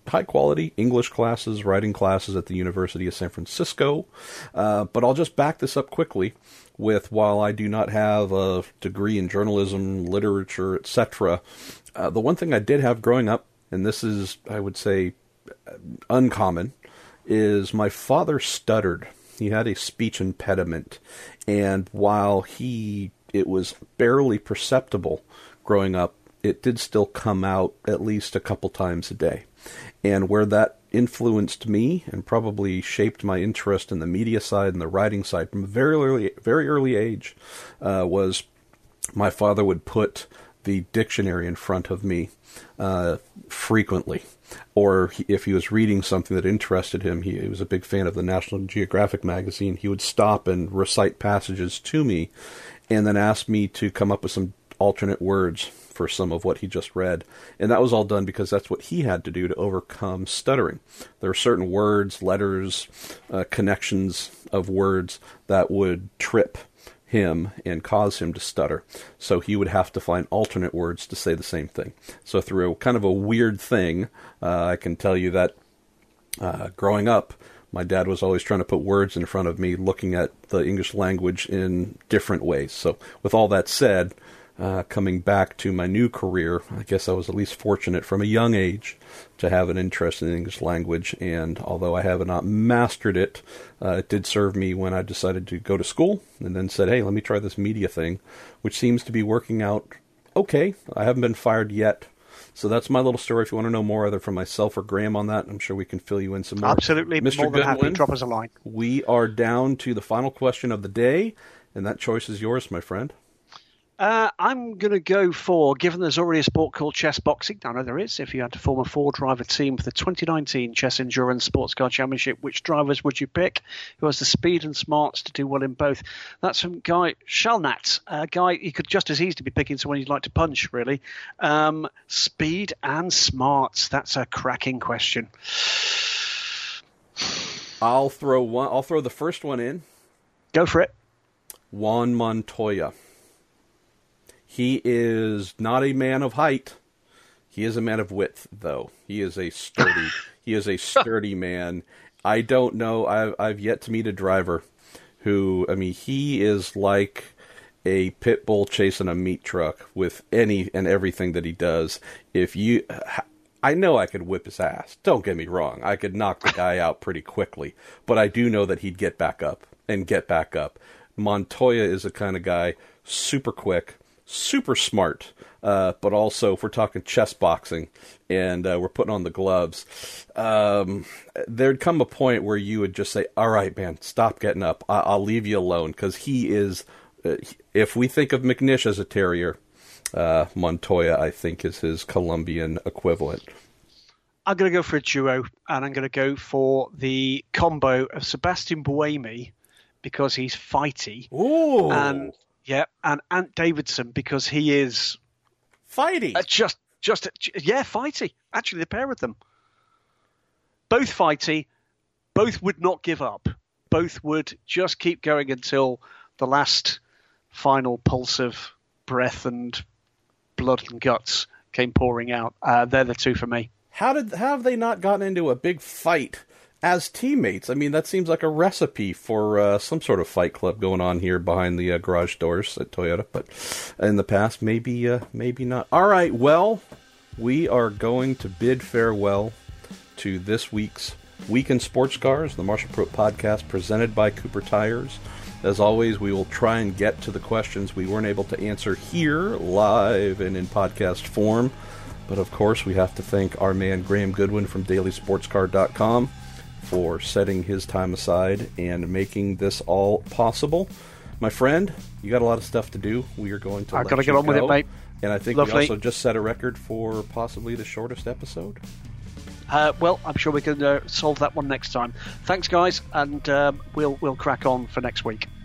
high-quality English classes, writing classes at the University of San Francisco. But I'll just back this up quickly with, while I do not have a degree in journalism, literature, etc., the one thing I did have growing up, and this is, I would say, uncommon, is my father stuttered. He had a speech impediment, and while it was barely perceptible growing up, it did still come out at least a couple times a day. And where that influenced me and probably shaped my interest in the media side and the writing side from a very early age was my father would put the dictionary in front of me frequently. Or if he was reading something that interested him, he was a big fan of the National Geographic magazine, he would stop and recite passages to me and then ask me to come up with some alternate words for some of what he just read. And that was all done because that's what he had to do to overcome stuttering. There are certain words, letters, connections of words that would trip him and cause him to stutter. So he would have to find alternate words to say the same thing. So through kind of a weird thing, I can tell you that growing up, my dad was always trying to put words in front of me, looking at the English language in different ways. So with all that said, coming back to my new career, I guess I was at least fortunate from a young age to have an interest in the English language. And although I have not mastered it, it did serve me when I decided to go to school and then said, hey, let me try this media thing, which seems to be working out okay. I haven't been fired yet. So that's my little story. If you want to know more either from myself or Graham on that, I'm sure we can fill you in some more. Absolutely. Mr. More than happy. Goodwin, drop us a line. We are down to the final question of the day, and that choice is yours, my friend. I'm going to go for, given there's already a sport called chess boxing, I know there is, if you had to form a 4-driver team for the 2019 Chess Endurance Sports Car Championship, which drivers would you pick? Who has the speed and smarts to do well in both? That's from Guy Shalnat, a guy you could just as easily be picking someone you'd like to punch, really. Speed and smarts, that's a cracking question. I'll throw the first one in. Go for it. Juan Montoya. He is not a man of height. He is a man of width, though. He is a sturdy man. I don't know. I've yet to meet a driver who, I mean, he is like a pit bull chasing a meat truck with any and everything that he does. I know I could whip his ass. Don't get me wrong. I could knock the guy out pretty quickly, but I do know that he'd get back up and get back up. Montoya is the kind of guy, super quick, super smart, but also if we're talking chess boxing and we're putting on the gloves, there'd come a point where you would just say, all right, man, stop getting up. I'll leave you alone, because he is, if we think of McNish as a terrier, Montoya, I think, is his Colombian equivalent. I'm going to go for a duo, and I'm going to go for the combo of Sebastian Buemi, because he's fighty. Ooh. And Ant Davidson, because he is fighty. Fighty. Actually, the pair of them, both fighty, both would not give up. Both would just keep going until the last final pulse of breath and blood and guts came pouring out. They're the two for me. How have they not gotten into a big fight as teammates? I mean, that seems like a recipe for some sort of fight club going on here behind the garage doors at Toyota. But in the past, maybe not. All right, well, we are going to bid farewell to this week's Week in Sports Cars, the Marshall Pruett podcast presented by Cooper Tires. As always, we will try and get to the questions we weren't able to answer here live and in podcast form. But of course, we have to thank our man Graham Goodwin from DailySportsCar.com for setting his time aside and making this all possible. My friend, you got a lot of stuff to do. We are going to I've got to get on with it, mate. And I think Lovely. We also just set a record for possibly the shortest episode. Well, I'm sure we can solve that one next time. Thanks, guys, and we'll crack on for next week.